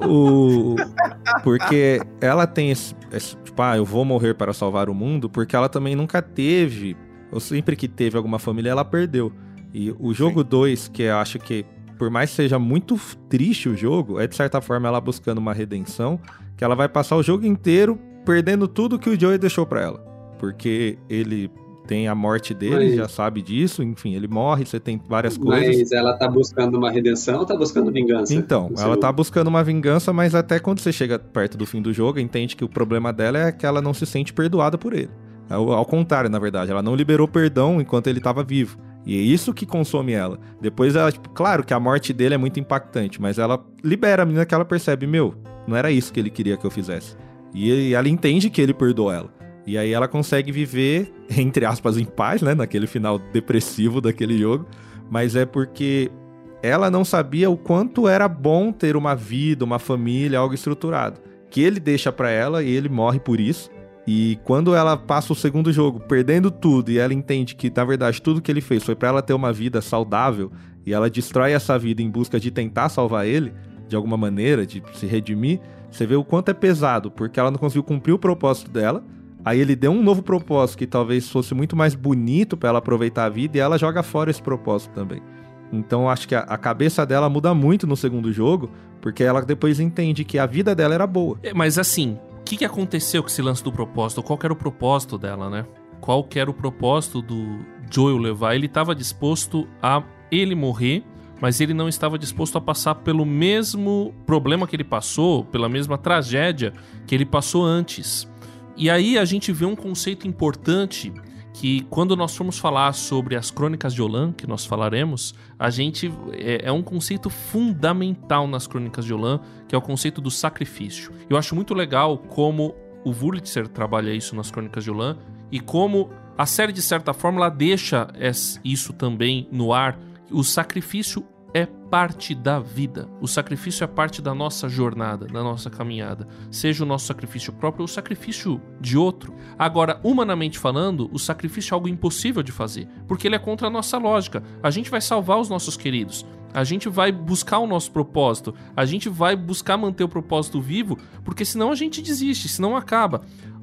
Porque ela tem esse tipo, eu vou morrer para salvar o mundo, porque ela também nunca teve, ou sempre que teve alguma família, ela perdeu. E o jogo 2, que eu acho que, por mais que seja muito triste o jogo, é de certa forma ela buscando uma redenção, que ela vai passar o jogo inteiro perdendo tudo que o Joey deixou pra ela. Porque ele... tem a morte dele, já sabe disso, enfim, ele morre, você tem várias coisas. Mas ela tá buscando uma redenção ou tá buscando vingança? Então, ela tá buscando uma vingança, mas até quando você chega perto do fim do jogo, entende que o problema dela é que ela não se sente perdoada por ele. Ao contrário, na verdade, ela não liberou perdão enquanto ele tava vivo. E é isso que consome ela. Depois ela, claro que a morte dele é muito impactante, mas ela libera a menina que ela percebe, não era isso que ele queria que eu fizesse. E ela entende que ele perdoou ela. E aí ela consegue viver, entre aspas, em paz, né? Naquele final depressivo daquele jogo. Mas é porque ela não sabia o quanto era bom ter uma vida, uma família, algo estruturado. Que ele deixa pra ela e ele morre por isso. E quando ela passa o segundo jogo perdendo tudo e ela entende que, na verdade, tudo que ele fez foi pra ela ter uma vida saudável e ela destrói essa vida em busca de tentar salvar ele, de alguma maneira, de se redimir, você vê o quanto é pesado, porque ela não conseguiu cumprir o propósito dela. Aí ele deu um novo propósito que talvez fosse muito mais bonito pra ela aproveitar a vida e ela joga fora esse propósito também. Então eu acho que a cabeça dela muda muito no segundo jogo, porque ela depois entende que a vida dela era boa. Mas assim, o que aconteceu com esse lance do propósito? Qual que era o propósito dela, né? Qual que era o propósito do Joel levar? Ele estava disposto a ele morrer, mas ele não estava disposto a passar pelo mesmo problema que ele passou, pela mesma tragédia que ele passou antes. E aí a gente vê um conceito importante que quando nós formos falar sobre as Crônicas de Olan, que nós falaremos, a gente é um conceito fundamental nas Crônicas de Olan, que é o conceito do sacrifício. Eu acho muito legal como o Wurlitzer trabalha isso nas Crônicas de Olan e como a série, de certa forma, ela deixa isso também no ar. O sacrifício é parte da vida. O sacrifício é parte da nossa jornada, da nossa caminhada. Seja o nosso sacrifício próprio ou o sacrifício de outro. Agora, humanamente falando, o sacrifício é algo impossível de fazer, porque ele é contra a nossa lógica. A gente vai salvar os nossos queridos. A gente vai buscar o nosso propósito. A gente vai buscar manter o propósito vivo, porque senão a gente desiste, senão acaba.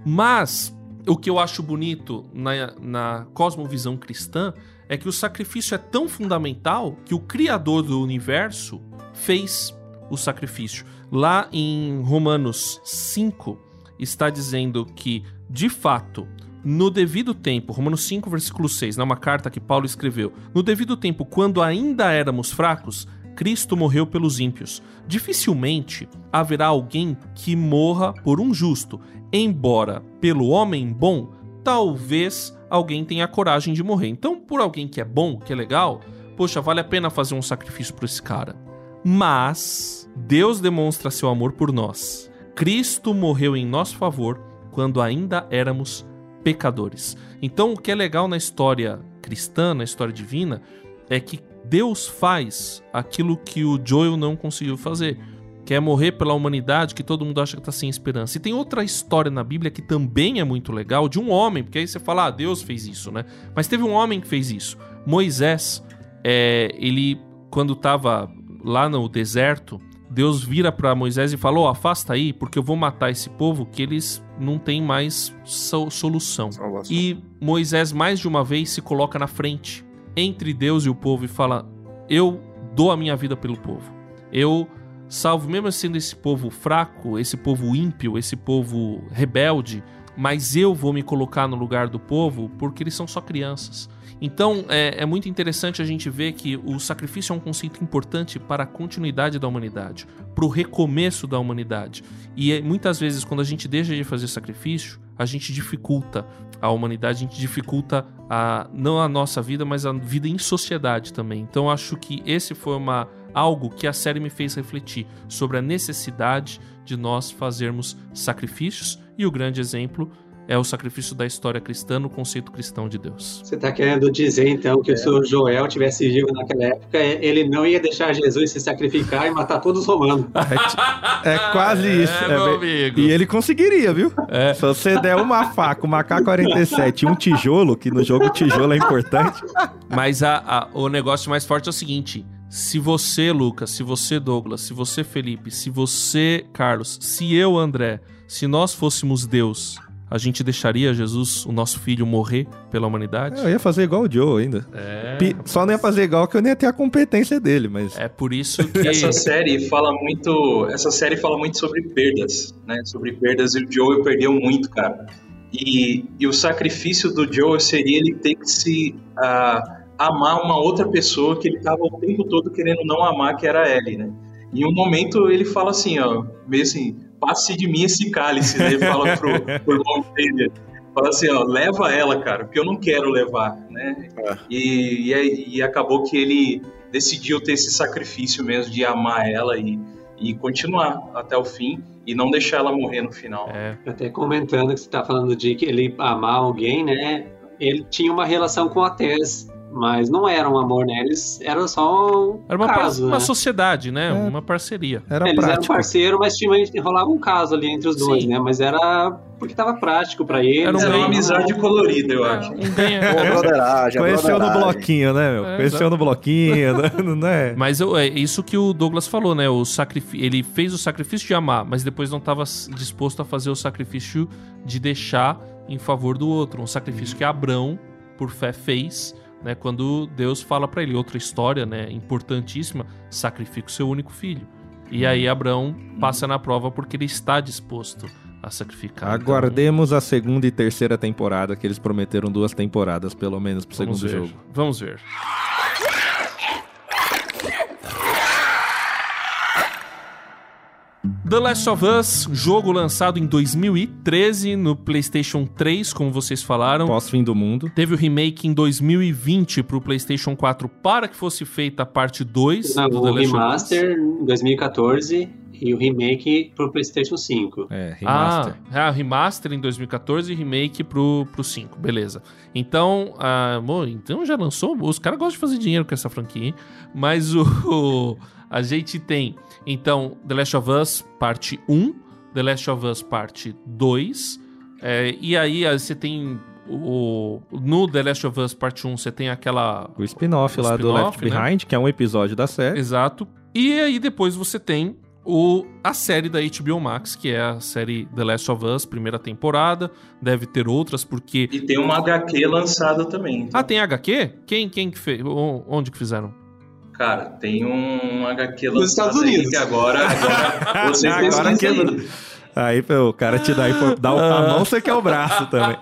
Mas o que eu acho bonito na cosmovisão cristã é que o sacrifício é tão fundamental que o Criador do universo fez o sacrifício. Lá em Romanos 5 está dizendo que, de fato, no devido tempo, Romanos 5, versículo 6, uma carta que Paulo escreveu, no devido tempo, quando ainda éramos fracos, Cristo morreu pelos ímpios. Dificilmente haverá alguém que morra por um justo, embora pelo homem bom, talvez alguém tenha a coragem de morrer. Então, por alguém que é bom, que é legal, poxa, vale a pena fazer um sacrifício por esse cara. Mas Deus demonstra seu amor por nós. Cristo morreu em nosso favor quando ainda éramos pecadores. Então, o que é legal na história cristã, na história divina, é que Deus faz aquilo que o Joel não conseguiu fazer, que é morrer pela humanidade, que todo mundo acha que está sem esperança. E tem outra história na Bíblia que também é muito legal, de um homem, porque aí você fala, Deus fez isso, né? Mas teve um homem que fez isso. Moisés, ele, quando estava lá no deserto, Deus vira para Moisés e falou, afasta aí, porque eu vou matar esse povo que eles não têm mais solução. E Moisés, mais de uma vez, se coloca na frente, entre Deus e o povo, e fala, eu dou a minha vida pelo povo. Eu salvo, mesmo sendo esse povo fraco, esse povo ímpio, esse povo rebelde, mas eu vou me colocar no lugar do povo porque eles são só crianças. Então é muito interessante a gente ver que o sacrifício é um conceito importante para a continuidade da humanidade, para o recomeço da humanidade. E muitas vezes, quando a gente deixa de fazer sacrifício, a gente dificulta a humanidade, a gente dificulta não a nossa vida, mas a vida em sociedade também. Então acho que esse foi algo que a série me fez refletir sobre a necessidade de nós fazermos sacrifícios, e o grande exemplo é o sacrifício da história cristã no conceito cristão de Deus. Você está querendo dizer, então, que se o Joel tivesse vivo naquela época, ele não ia deixar Jesus se sacrificar e matar todos os romanos. É quase isso. Meu amigo. E ele conseguiria, viu? Se você der uma faca, uma AK-47 e um tijolo, que no jogo o tijolo é importante. Mas o negócio mais forte é o seguinte: se você, Lucas, se você, Douglas, se você, Felipe, se você, Carlos, se eu, André, se nós fôssemos Deus, a gente deixaria Jesus, o nosso filho, morrer pela humanidade? Eu ia fazer igual o Joe ainda. Só não ia fazer igual que eu nem ia ter a competência dele, mas... É por isso que... Essa série fala muito sobre perdas, né? Sobre perdas, e o Joel perdeu muito, cara. E o sacrifício do Joel seria ele ter que se amar uma outra pessoa que ele estava o tempo todo querendo não amar, que era a Ellie, né? Em um momento ele fala assim, meio assim, passe de mim esse cálice, né? Ele fala pro irmão dele, fala assim, leva ela, cara, porque eu não quero levar, né? E acabou que ele decidiu ter esse sacrifício mesmo de amar ela e continuar até o fim e não deixar ela morrer no final. Até comentando que você tá falando de que ele amar alguém, né? Ele tinha uma relação com a Tess, mas não era um amor, né? Eles eram só uma sociedade, né? Uma parceria. Eles eram parceiros, mas rolava um caso ali entre os dois, né? Mas era porque tava prático pra eles. Era uma amizade colorida, eu acho. Conheceu no bloquinho, né, meu? Conheceu no bloquinho, não é? Mas é isso que o Douglas falou, né? Ele fez o sacrifício de amar, mas depois não estava disposto a fazer o sacrifício de deixar em favor do outro. Um sacrifício que Abrão, por fé, fez, né, quando Deus fala para ele, outra história, né, importantíssima, sacrifica o seu único filho. E aí Abraão passa na prova porque ele está disposto a sacrificar. Aguardemos a segunda e terceira temporada, que eles prometeram 2 temporadas, pelo menos, pro segundo jogo. Vamos ver. The Last of Us, jogo lançado em 2013 no PlayStation 3, como vocês falaram. Pós-fim do mundo. Teve o remake em 2020 pro PlayStation 4 para que fosse feita a parte 2 do The Last of Us. O remaster em 2014 e o remake pro PlayStation 5. Remaster. Remaster em 2014 e remake pro 5, beleza. Então, então já lançou, os caras gostam de fazer dinheiro com essa franquia, hein? Mas a gente tem, então, The Last of Us parte 1, The Last of Us parte 2, e aí você tem no The Last of Us parte 1 você tem o spin-off lá do Left Behind, né? Que é um episódio da série. Exato. E aí depois você tem a série da HBO Max, que é a série The Last of Us, primeira temporada. Deve ter outras, porque... E tem uma HQ lançada também. Então. Tem HQ? Quem que fez? Onde que fizeram? Cara, tem um HQ lançado nos Estados Unidos. Que agora vocês pesquisam aí. Aí o cara te dá a mão, você quer o braço também.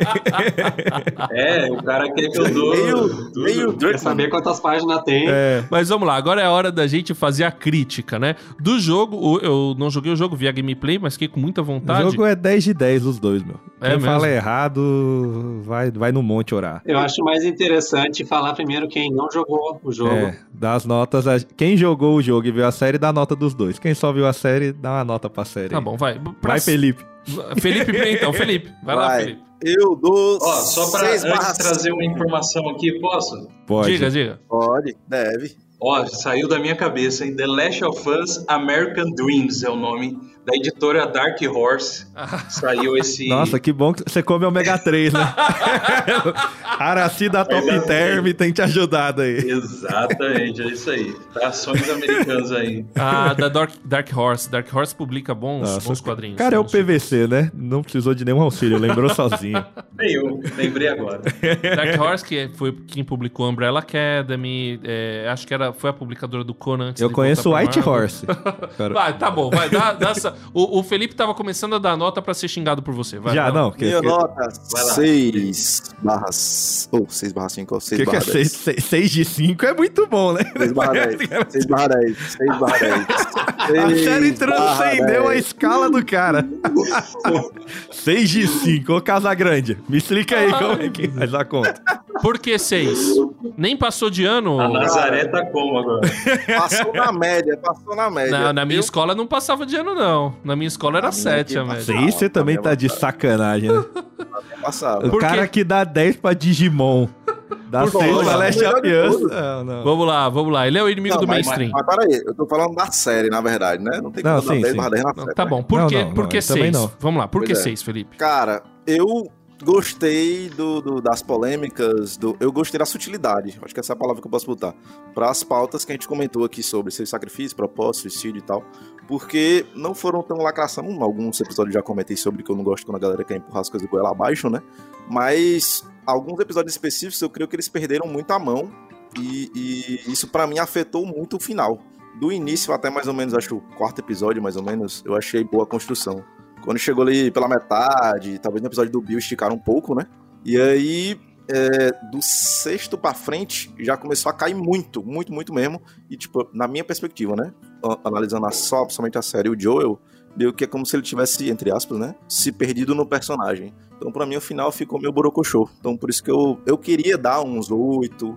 O cara quer que eu dou. Quer saber quantas páginas tem. Mas vamos lá, agora é a hora da gente fazer a crítica, né? Do jogo, eu não joguei o jogo, vi a gameplay, mas fiquei com muita vontade. O jogo é 10 de 10 os dois, meu. Quem mesmo? fala errado, vai no monte orar. Eu acho mais interessante falar primeiro quem não jogou o jogo. Dá as notas. Quem jogou o jogo e viu a série, dá a nota dos dois. Quem só viu a série, dá uma nota pra série. Tá bom, vai. Vai, Felipe. Felipe, então, Felipe. Vai lá, Felipe. Eu dou. Só pra antes trazer uma informação aqui, posso? Pode. Diga. Pode, deve. Saiu da minha cabeça, hein? The Last of Us American Dreams é o nome da editora Dark Horse. Saiu esse... Nossa, que bom que você come ômega 3, né? Araci da Top Term tem te ajudado aí. Exatamente, é isso aí. Tá, ações americanas aí. Da Dark Horse. Dark Horse publica bons quadrinhos. Cara, é o PVC, né? Não precisou de nenhum auxílio, lembrou sozinho. Eu lembrei agora. Dark Horse, que foi quem publicou Umbrella Academy, acho que foi a publicadora do Conan antes. Eu conheço White Horse. Vai, tá bom, vai, dá essa. O Felipe tava começando a dar nota pra ser xingado por você. Vai, já, não. Minha nota 6/5 ou 6/10. Que é 6 de 5 é muito bom, né? 6/10. 6/10. 6/10. A série transcendeu a escala do cara. 6 de 5, ô Casagrande. Me explica aí como é que faz a conta. Por que 6? Nem passou de ano? A Nazaré tá como agora? Passou na média. Não, na minha escola não passava de ano, não. Na minha escola era 7 a média. 6 você também tá de sacanagem, né? Passava. O cara que dá 10 pra Digimon. Dá 6 pra Last of Us. Não. Vamos lá. Ele é o inimigo do mainstream. Mas peraí, eu tô falando da série, na verdade, né? Não tem como dar 10/10 na série. Tá bom, por que 6? Vamos lá, por que 6, Felipe? Cara, eu gostei das polêmicas, eu gostei da sutilidade, acho que essa é a palavra que eu posso botar, para as pautas que a gente comentou aqui sobre seu sacrifício, propósito, suicídio e tal, porque não foram tão lacração, alguns episódios já comentei sobre que eu não gosto quando a galera quer empurrar as coisas goela abaixo, né, mas alguns episódios específicos eu creio que eles perderam muito a mão e isso pra mim afetou muito o final. Do início até mais ou menos, acho o 4º episódio mais ou menos, eu achei boa a construção. Quando chegou ali pela metade, talvez no episódio do Bill esticaram um pouco, né? E aí, do 6º pra frente, já começou a cair muito mesmo. E, tipo, na minha perspectiva, né? Analisando somente a série, o Joel, meio que é como se ele tivesse, entre aspas, né? Se perdido no personagem. Então, pra mim, o final ficou meio borocochô. Então, por isso que eu queria dar uns 8,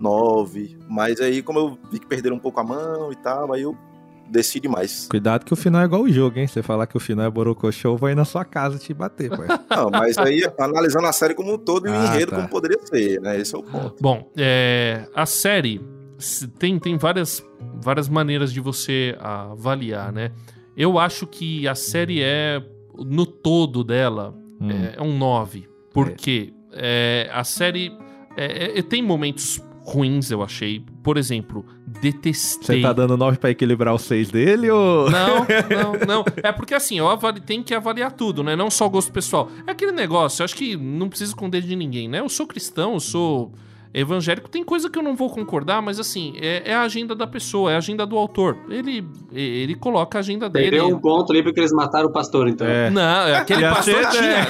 9. Mas aí, como eu vi que perderam um pouco a mão e tal, aí eu decide mais. Cuidado que o final é igual o jogo, hein? Você falar que o final é borocochô, vai na sua casa te bater, pai. Não, mas aí analisando a série como um todo e o enredo como poderia ser, né? Esse é o ponto. Bom, a série tem várias maneiras de você avaliar, né? Eu acho que a série no todo dela, é um 9. Porque a série tem momentos ruins, eu achei. Por exemplo, detestei... Você tá dando 9 pra equilibrar os 6 dele, ou... Não. É porque assim, tem que avaliar tudo, né? Não só o gosto pessoal. É aquele negócio, eu acho que não precisa esconder de ninguém, né? Eu sou cristão, eu sou evangélico, tem coisa que eu não vou concordar, mas assim, é a agenda da pessoa, é a agenda do autor. Ele coloca a agenda dele. Perdeu um ponto ali porque eles mataram o pastor, então. Não, aquele pastor tinha...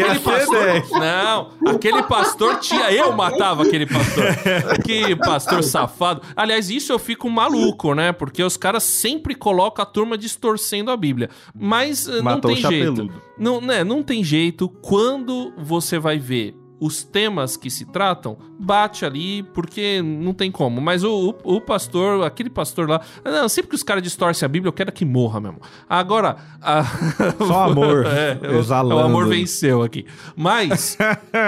Aquele pastor tinha... Eu matava aquele pastor. Que pastor safado. Aliás, isso eu fico maluco, né? Porque os caras sempre colocam a turma distorcendo a Bíblia. Mas não tem jeito. Não tem jeito. Quando você vai ver os temas que se tratam, bate ali, porque não tem como. Mas o pastor, aquele pastor lá... Não, sempre que os caras distorcem a Bíblia, eu quero que morra mesmo. Agora... Só amor. O amor venceu aqui. Mas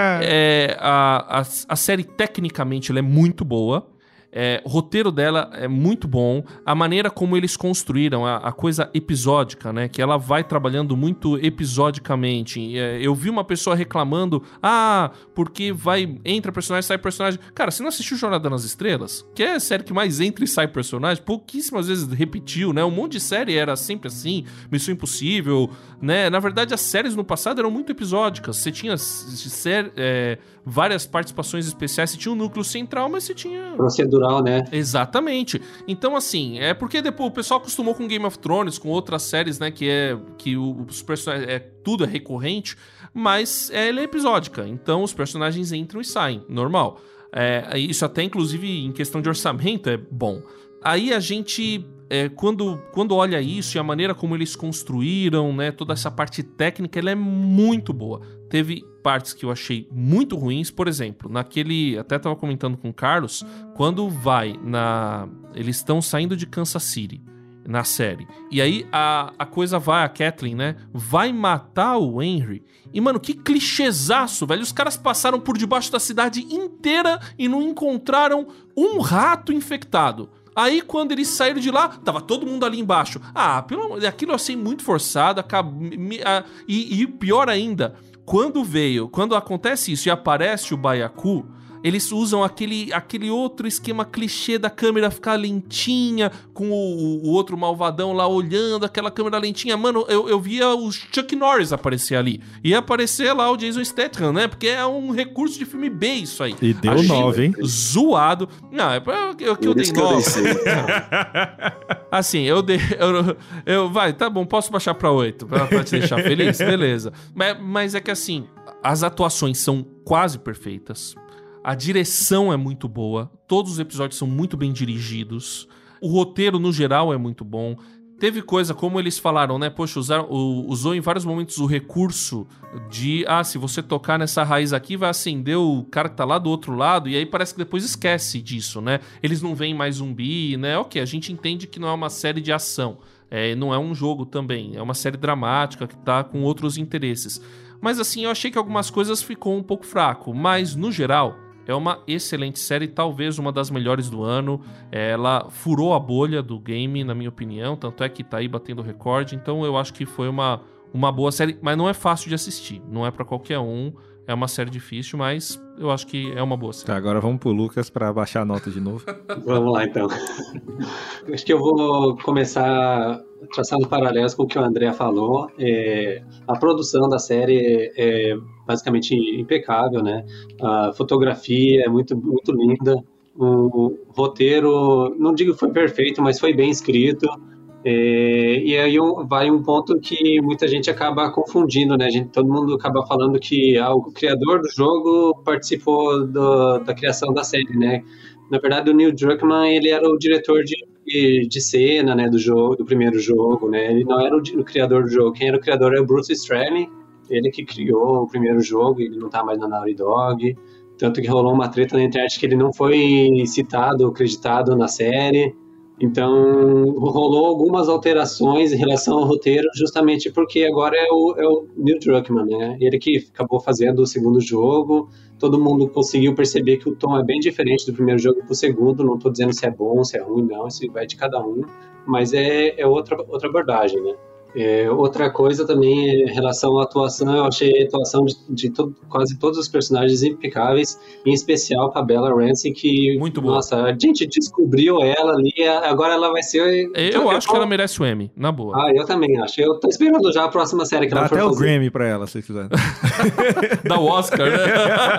a série, tecnicamente, ela é muito boa. O roteiro dela é muito bom. A maneira como eles construíram a coisa episódica, né? Que ela vai trabalhando muito episodicamente. Eu vi uma pessoa reclamando: porque entra personagem, sai personagem. Cara, você não assistiu Jornada nas Estrelas? Que é a série que mais entra e sai personagem. Pouquíssimas vezes repetiu, né? Um monte de série era sempre assim. Missão Impossível, né? Na verdade, as séries no passado eram muito episódicas. Você tinha várias participações especiais. Você tinha um núcleo central, mas você tinha... Procedural natural, né? Exatamente. Então, assim, é porque depois o pessoal acostumou com Game of Thrones, com outras séries, né, que os personagens, tudo é recorrente, mas ela é episódica, então os personagens entram e saem, normal. Isso até, inclusive, em questão de orçamento, é bom. Aí a gente, quando olha isso e a maneira como eles construíram, né, toda essa parte técnica, ela é muito boa. Teve partes que eu achei muito ruins, por exemplo, até tava comentando com o Carlos, quando eles estão saindo de Kansas City, na série, e aí a coisa a Kathleen, né, vai matar o Henry, e mano, que clichêzaço, velho, os caras passaram por debaixo da cidade inteira e não encontraram um rato infectado. Aí, quando eles saíram de lá, tava todo mundo ali embaixo. Pelo amor, aquilo eu achei muito forçado. E pior ainda, quando acontece isso e aparece o Byaku, eles usam aquele outro esquema clichê da câmera ficar lentinha, com o outro malvadão lá olhando, aquela câmera lentinha. Mano, eu via o Chuck Norris aparecer ali. Ia aparecer lá o Jason Statham, né? Porque é um recurso de filme B isso aí. E deu 9, hein? Zoado. Não, é que eu dei 9. Assim, vai, tá bom, posso baixar pra 8, pra te deixar feliz? Beleza. Mas é que assim, as atuações são quase perfeitas. A direção é muito boa, todos os episódios são muito bem dirigidos, o roteiro no geral é muito bom. Teve coisa, como eles falaram, né? Poxa, usou em vários momentos o recurso de, se você tocar nessa raiz aqui, vai acender o cara que tá lá do outro lado, e aí parece que depois esquece disso, né? Eles não veem mais zumbi, né? Ok, a gente entende que não é uma série de ação, não é um jogo também, é uma série dramática que tá com outros interesses. Mas assim, eu achei que algumas coisas ficou um pouco fraco, mas no geral é uma excelente série, talvez uma das melhores do ano. Ela furou a bolha do game, na minha opinião, tanto é que tá aí batendo recorde, então eu acho que foi uma boa série, mas não é fácil de assistir, não é pra qualquer um, é uma série difícil, mas eu acho que é uma boa série. Tá, agora vamos pro Lucas pra baixar a nota de novo. Vamos lá, então. Acho que eu vou começar traçando paralelos com o que o André falou. A produção da série é basicamente impecável, né? A fotografia é muito, muito linda. O roteiro, não digo que foi perfeito, mas foi bem escrito. E aí vai um ponto que muita gente acaba confundindo, né? Todo mundo acaba falando que o criador do jogo participou da criação da série, né? Na verdade, o Neil Druckmann, ele era o diretor de cena, né, do primeiro jogo, né? Ele não era o criador do jogo. Quem era o criador era o Bruce Straley, ele que criou o primeiro jogo, ele não tá mais na Naughty Dog. Tanto que rolou uma treta na internet que ele não foi citado, acreditado na série. Então, rolou algumas alterações em relação ao roteiro, justamente porque agora é o Neil Druckmann, né? Ele que acabou fazendo o segundo jogo. Todo mundo conseguiu perceber que o tom é bem diferente do primeiro jogo pro segundo. Não tô dizendo se é bom, se é ruim, não. Isso vai de cada um. Mas é outra abordagem, né? Outra coisa também em relação à atuação, eu achei a atuação de quase todos os personagens impecáveis, em especial para Bella Ramsey, que, muito boa. Nossa, a gente descobriu ela ali, agora ela vai ser... Eu acho que ela merece o Emmy, na boa. Eu também acho. Eu tô esperando já a próxima série que ela for fazer. Dá até o Grammy pra ela, se quiser. Dá o Oscar, né?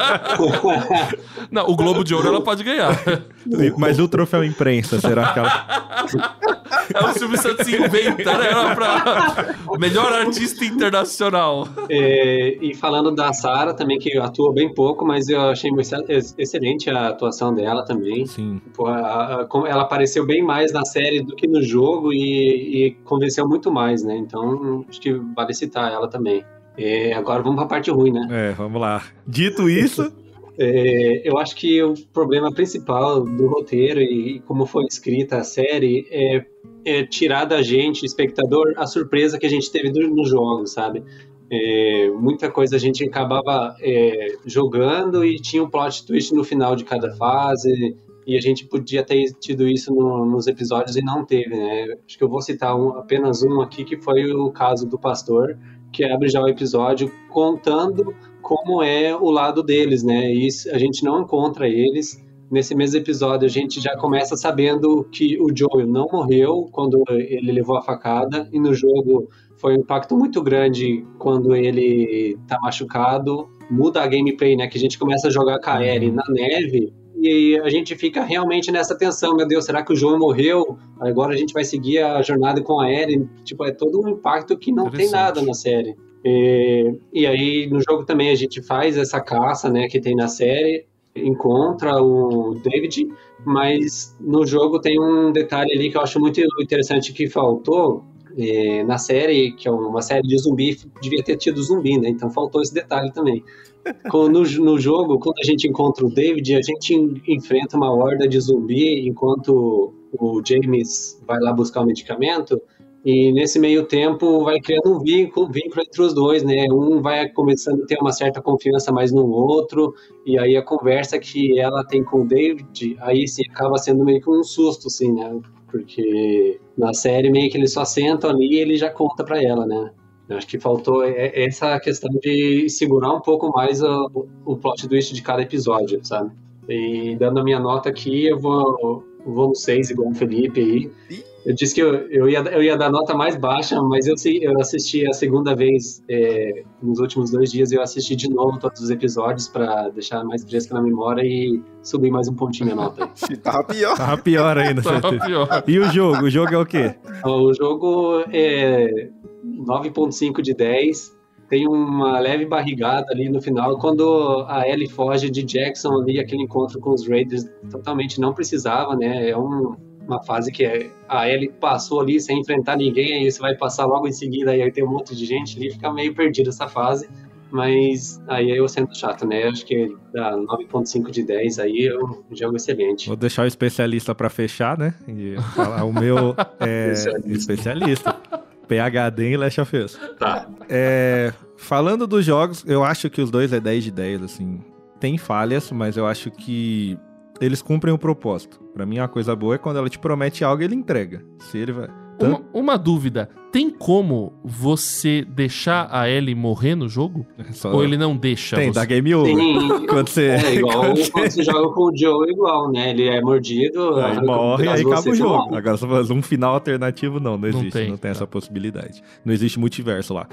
Não, o Globo de Ouro ela pode ganhar. Mas o troféu imprensa, será que ela... O Silvio Santos inventa, né? Pra melhor artista internacional. E falando da Sarah também, que atua bem pouco, mas eu achei excelente a atuação dela também. Sim. Ela apareceu bem mais na série do que no jogo e convenceu muito mais, né? Então, acho que vale citar ela também. Agora vamos pra parte ruim, né? Vamos lá. Dito isso... eu acho que o problema principal do roteiro e como foi escrita a série é tirar da gente, espectador, a surpresa que a gente teve no jogo, sabe? Muita coisa a gente acabava jogando e tinha um plot twist no final de cada fase, e a gente podia ter tido isso nos episódios e não teve, né? Acho que eu vou citar apenas um aqui, que foi o caso do pastor, que abre já o episódio contando como é o lado deles, né? E a gente não encontra eles. Nesse mesmo episódio, a gente já começa sabendo que o Joel não morreu quando ele levou a facada, e no jogo foi um impacto muito grande quando ele tá machucado. Muda a gameplay, né? Que a gente começa a jogar com a Ellie na neve, e e a gente fica realmente nessa tensão, meu Deus, será que o Joel morreu? Agora a gente vai seguir a jornada com a Ellie, tipo, é todo um impacto que não tem nada na série. E aí no jogo também a gente faz essa caça, né, que tem na série, encontra o David, mas no jogo tem um detalhe ali que eu acho muito interessante que faltou na série, que é uma série de zumbi, devia ter tido zumbi, né? Então faltou esse detalhe também. No jogo, quando a gente encontra o David, a gente enfrenta uma horda de zumbi enquanto o James vai lá buscar o medicamento, e nesse meio tempo vai criando um vínculo entre os dois, né? Um vai começando a ter uma certa confiança mais no outro, e aí a conversa que ela tem com o David, aí sim acaba sendo meio que um susto, assim, né? Porque na série meio que eles só sentam ali e ele já conta pra ela, né? Eu acho que faltou essa questão de segurar um pouco mais o plot twist de cada episódio, sabe? E dando a minha nota aqui, eu vou no 6, igual o Felipe aí. Eu disse que eu ia dar nota mais baixa, mas eu assisti a segunda vez nos últimos 2 dias, eu assisti de novo todos os episódios pra deixar mais fresca na memória e subir mais um pontinho a nota aí. Tava pior. Tava pior ainda. Tava pior. E o jogo? O jogo é o quê? O jogo é 9.5 de 10. Tem uma leve barrigada ali no final, quando a Ellie foge de Jackson ali, aquele encontro com os Raiders totalmente não precisava, né? É uma fase que a Ellie passou ali sem enfrentar ninguém, aí você vai passar logo em seguida, aí tem um monte de gente ali, fica meio perdido essa fase, mas aí eu sendo chato, né? Acho que dá 9.5 de 10 aí é um jogo excelente. Vou deixar o especialista pra fechar, né? E falar o meu especialista. PhD em Last of Us. Tá. Falando dos jogos, eu acho que os dois é 10 de 10, assim. Tem falhas, mas eu acho que eles cumprem o propósito. Pra mim, uma coisa boa é quando ela te promete algo, ele entrega. Se ele vai... Uma dúvida, tem como você deixar a Ellie morrer no jogo? Ou ele não deixa? Tem, você? dá game over. Tem. Quando você... Igual quando você joga com o Joe, igual, né? Ele é mordido, aí morre e aí acaba o jogo. Morre. Agora, se você um final alternativo, não existe. Não tem essa possibilidade. Não existe multiverso lá.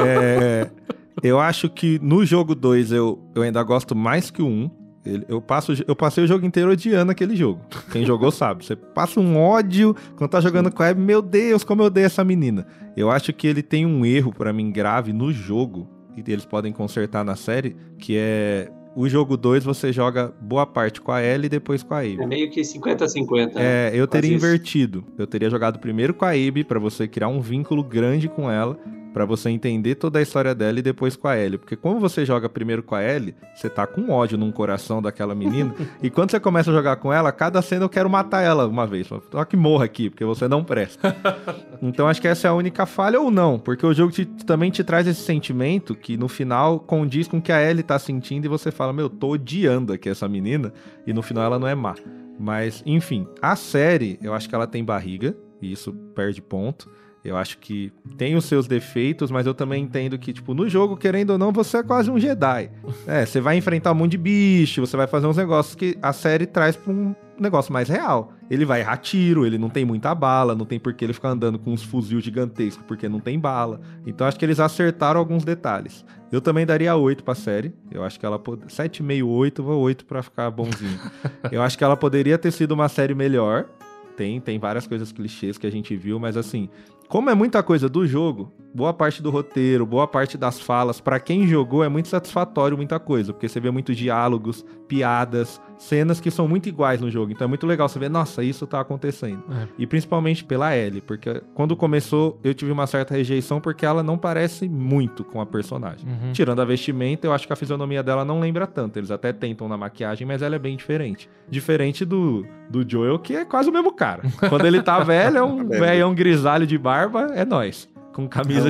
Eu acho que no jogo 2 eu ainda gosto mais que o 1. Eu passei o jogo inteiro odiando aquele jogo. Quem jogou sabe. Você passa um ódio quando tá jogando com a Abby. Meu Deus, como eu odeio essa menina. Eu acho que ele tem um erro, pra mim, grave no jogo, e eles podem consertar na série, que é... O jogo 2 você joga boa parte com a Ellie e depois com a Abby. É meio que 50-50. Eu teria invertido. Eu teria jogado primeiro com a Abby pra você criar um vínculo grande com ela, pra você entender toda a história dela e depois com a Ellie. Porque quando você joga primeiro com a Ellie, você tá com ódio num coração daquela menina. E quando você começa a jogar com ela, cada cena eu quero matar ela uma vez. Só que morra aqui, porque você não presta. Então acho que essa é a única falha ou não. Porque o jogo também te traz esse sentimento que no final condiz com o que a Ellie tá sentindo e você fala, meu, tô odiando aqui essa menina. E no final ela não é má. Mas, enfim, a série, eu acho que ela tem barriga. E isso perde ponto. Eu acho que tem os seus defeitos, mas eu também entendo que, tipo, no jogo, querendo ou não, você é quase um Jedi. Você vai enfrentar um monte de bicho, você vai fazer uns negócios que a série traz pra um negócio mais real. Ele vai errar tiro, ele não tem muita bala, não tem por que ele ficar andando com uns fuzil gigantescos, porque não tem bala. Então acho que eles acertaram alguns detalhes. Eu também daria 8 pra série. Eu acho que ela... 7,5, 8, vou 8 pra ficar bonzinho. Eu acho que ela poderia ter sido uma série melhor. Tem várias coisas clichês que a gente viu, mas assim... Como é muita coisa do jogo, boa parte do roteiro, boa parte das falas, pra quem jogou é muito satisfatório muita coisa, porque você vê muitos diálogos, piadas, cenas que são muito iguais no jogo. Então é muito legal você ver, nossa, isso tá acontecendo. E principalmente pela Ellie, porque quando começou eu tive uma certa rejeição porque ela não parece muito com a personagem. Tirando a vestimenta, eu acho que a fisionomia dela não lembra tanto. Eles até tentam na maquiagem, mas ela é bem diferente. Diferente do Joel, que é quase o mesmo cara. Quando ele tá velho, é um velhão grisalho de barba, é nós. Com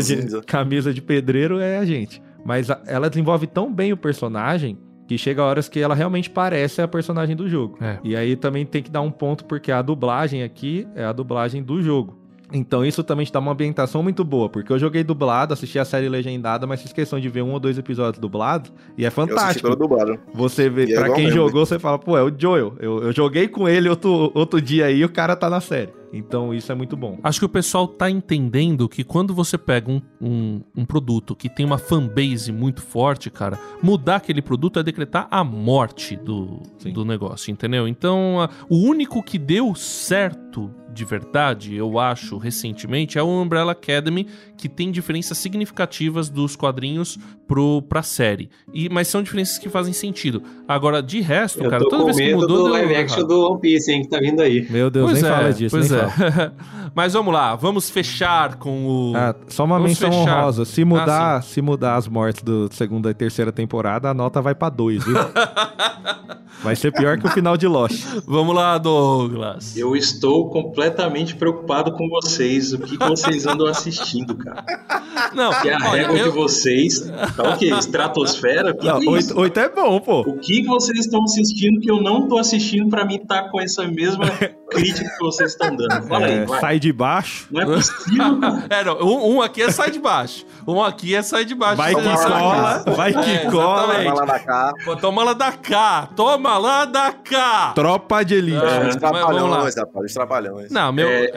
camisa de pedreiro é a gente. Mas ela desenvolve tão bem o personagem que chega horas que ela realmente parece a personagem do jogo. E aí também tem que dar um ponto, porque a dublagem aqui é a dublagem do jogo. Então isso também te dá uma ambientação muito boa, porque eu joguei dublado, assisti a série legendada, mas fiz questão de ver 1 ou 2 episódios dublados, e é fantástico. Eu assisti pelo dublado. Você vê, pra quem jogou, você fala, pô, é o Joel. Eu joguei com ele outro dia aí e o cara tá na série. Então isso é muito bom. Acho que o pessoal tá entendendo que quando você pega um produto que tem uma fanbase muito forte, cara, mudar aquele produto é decretar a morte do negócio, entendeu? Então, o único que deu certo de verdade, eu acho, recentemente, é o Umbrella Academy, que tem diferenças significativas dos quadrinhos pra série. Mas são diferenças que fazem sentido. Agora, de resto, cara, toda vez que mudou... do live action do One Piece, hein, que tá vindo aí. Meu Deus, nem fala disso, pois nem é. fala. Mas vamos lá, vamos fechar com o... Só uma menção honrosa. Se mudar as mortes do segunda e terceira temporada, a nota vai pra 2, viu? Vai ser pior que o final de Lost. Vamos lá, Douglas. Eu estou completamente preocupado com vocês. O que vocês andam assistindo, cara? Não, que a régua de vocês tá o quê? Estratosfera? Não, 8 é bom, pô. O que vocês estão assistindo que eu não tô assistindo pra mim tá com essa mesma crítica que vocês estão dando? Fala aí, vai. Sai de baixo. Não é possível, cara. Não, um aqui é sai de baixo. Um aqui é sai de baixo. Vai que cola, vai que cola. Toma lá da cá. Toma lá da cá. Toma lá da cá. Tropa de elite. Os trapalhões, rapaz, os trapalhões. Não,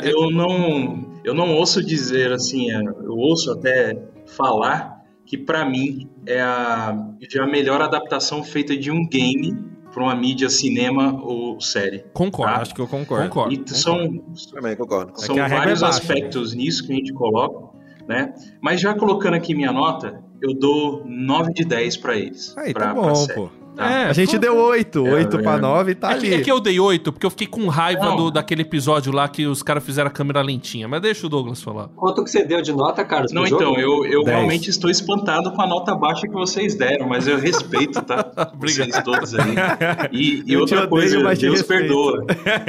eu não ouço dizer assim, eu ouço até falar que pra mim é a melhor adaptação feita de um game pra uma mídia cinema ou série. Concordo. Acho que eu concordo. E são Também concordo. São vários aspectos nisso que a gente coloca, né? Mas já colocando aqui minha nota, eu dou 9 de 10 pra eles. Aí, pra tá bom, série. pô. É, A gente deu 8. 8 pra 9 e tá ali. É que eu dei 8, porque eu fiquei com raiva daquele episódio lá que os caras fizeram a câmera lentinha. Mas deixa o Douglas falar. Quanto que você deu de nota, Carlos? Não, então, eu 10. realmente estou espantado com a nota baixa que vocês deram, mas eu respeito, tá? Vocês todos aí. E outra coisa, mas Deus respeito. perdoa.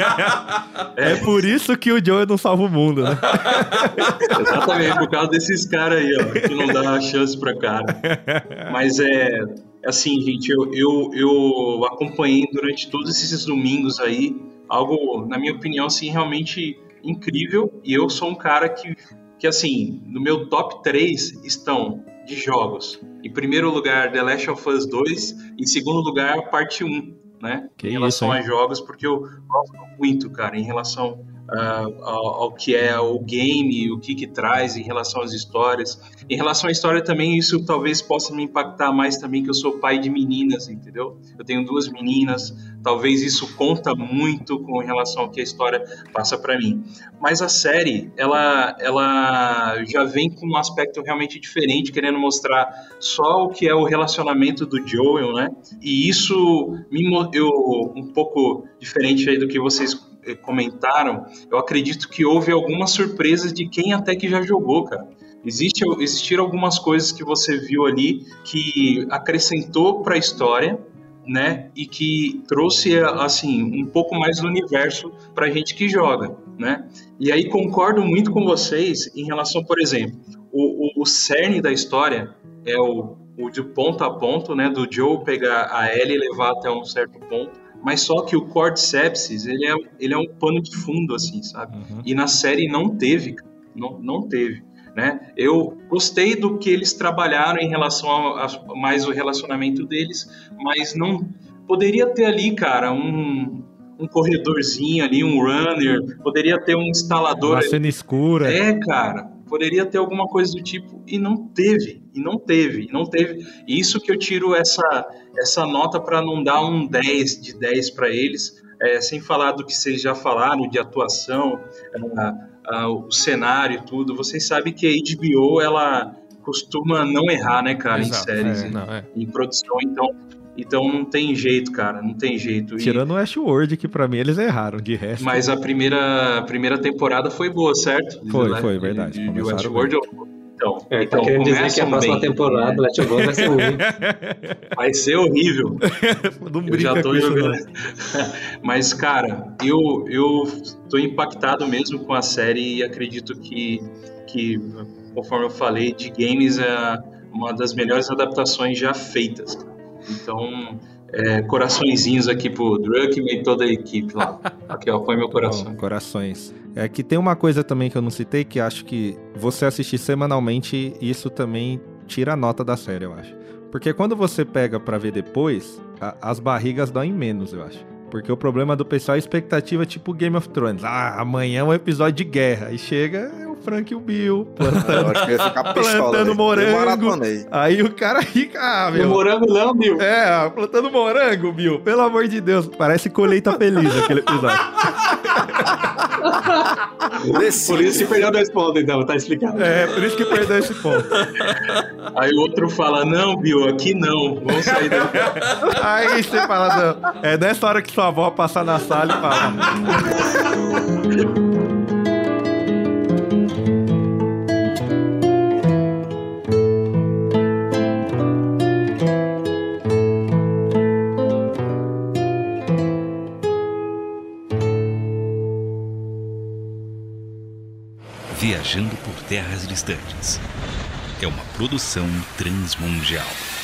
É por isso que o Joe não salva o mundo, né? Exatamente, por causa desses caras aí, ó, que não dá chance pra cara. Mas assim, gente, eu acompanhei durante todos esses domingos aí algo, na minha opinião, assim, realmente incrível. E eu sou um cara que assim, no meu top 3 estão de jogos. Em primeiro lugar, The Last of Us 2. Em segundo lugar, parte 1, né? Que em relação isso, a jogos, porque eu gosto muito, cara, em relação ao que é o game, o que traz em relação às histórias. Em relação à história também, isso talvez possa me impactar mais também, que eu sou pai de meninas, entendeu? Eu tenho 2 meninas, talvez isso conta muito com relação ao que a história passa pra mim. Mas a série, ela já vem com um aspecto realmente diferente, querendo mostrar só o que é o relacionamento do Joel, né? E isso um pouco diferente aí do que vocês comentaram, eu acredito que houve algumas surpresas de quem até que já jogou, cara. Existiram algumas coisas que você viu ali que acrescentou para a história, né? E que trouxe, assim, um pouco mais do universo pra gente que joga, né? E aí concordo muito com vocês em relação, por exemplo, o cerne da história é o de ponto a ponto, né? Do Joe pegar a Ellie e levar até um certo ponto. Mas só que o Cordyceps, ele é um pano de fundo, assim, sabe? Uhum. E na série não teve, não teve, né? Eu gostei do que eles trabalharam em relação a mais o relacionamento deles, mas não... Poderia ter ali, cara, um corredorzinho ali, um runner, poderia ter um instalador... Uma cena escura. Cara, poderia ter alguma coisa do tipo, e não teve. E isso que eu tiro essa nota para não dar um 10 de 10 para eles, sem falar do que vocês já falaram, de atuação, o cenário e tudo. Vocês sabem que a HBO, ela costuma não errar, né, cara, Exato, em séries, em produção, então não tem jeito, cara, não tem jeito. Tirando o Westworld, que pra mim eles erraram, de resto. Mas a primeira temporada foi boa, certo? Foi, verdade. De Westworld, então tá querendo dizer que a próxima temporada do Westworld vai ser ruim. Vai ser horrível. Eu já tô jogando. Mas, cara, eu tô impactado mesmo com a série e acredito que conforme eu falei, de games é uma das melhores adaptações já feitas. Então, coraçõezinhos aqui pro Druckmann e toda a equipe lá. Aqui, ó, põe meu coração. Corações. É que tem uma coisa também que eu não citei, que acho que você assistir semanalmente, isso também tira a nota da série, eu acho. Porque quando você pega pra ver depois, as barrigas doem menos, eu acho. porque o problema do pessoal é a expectativa tipo Game of Thrones. Ah, amanhã é um episódio de guerra. Aí chega o Frank e o Bill Eu acho que ia ficar pistola, plantando velho. morango. Eu maratonei. Aí o cara fica, O morango não, Bill. plantando morango, Bill. Pelo amor de Deus, parece colheita feliz aquele episódio. Por isso que perdeu 2 pontos, então, tá explicado. Por isso que perdeu esse ponto. Aí o outro fala, não, Bill, aqui não. Vamos sair daqui. Aí você fala, não. É nessa hora que sua avó passar na sala e fala. Viajando por terras distantes. É uma produção transmundial.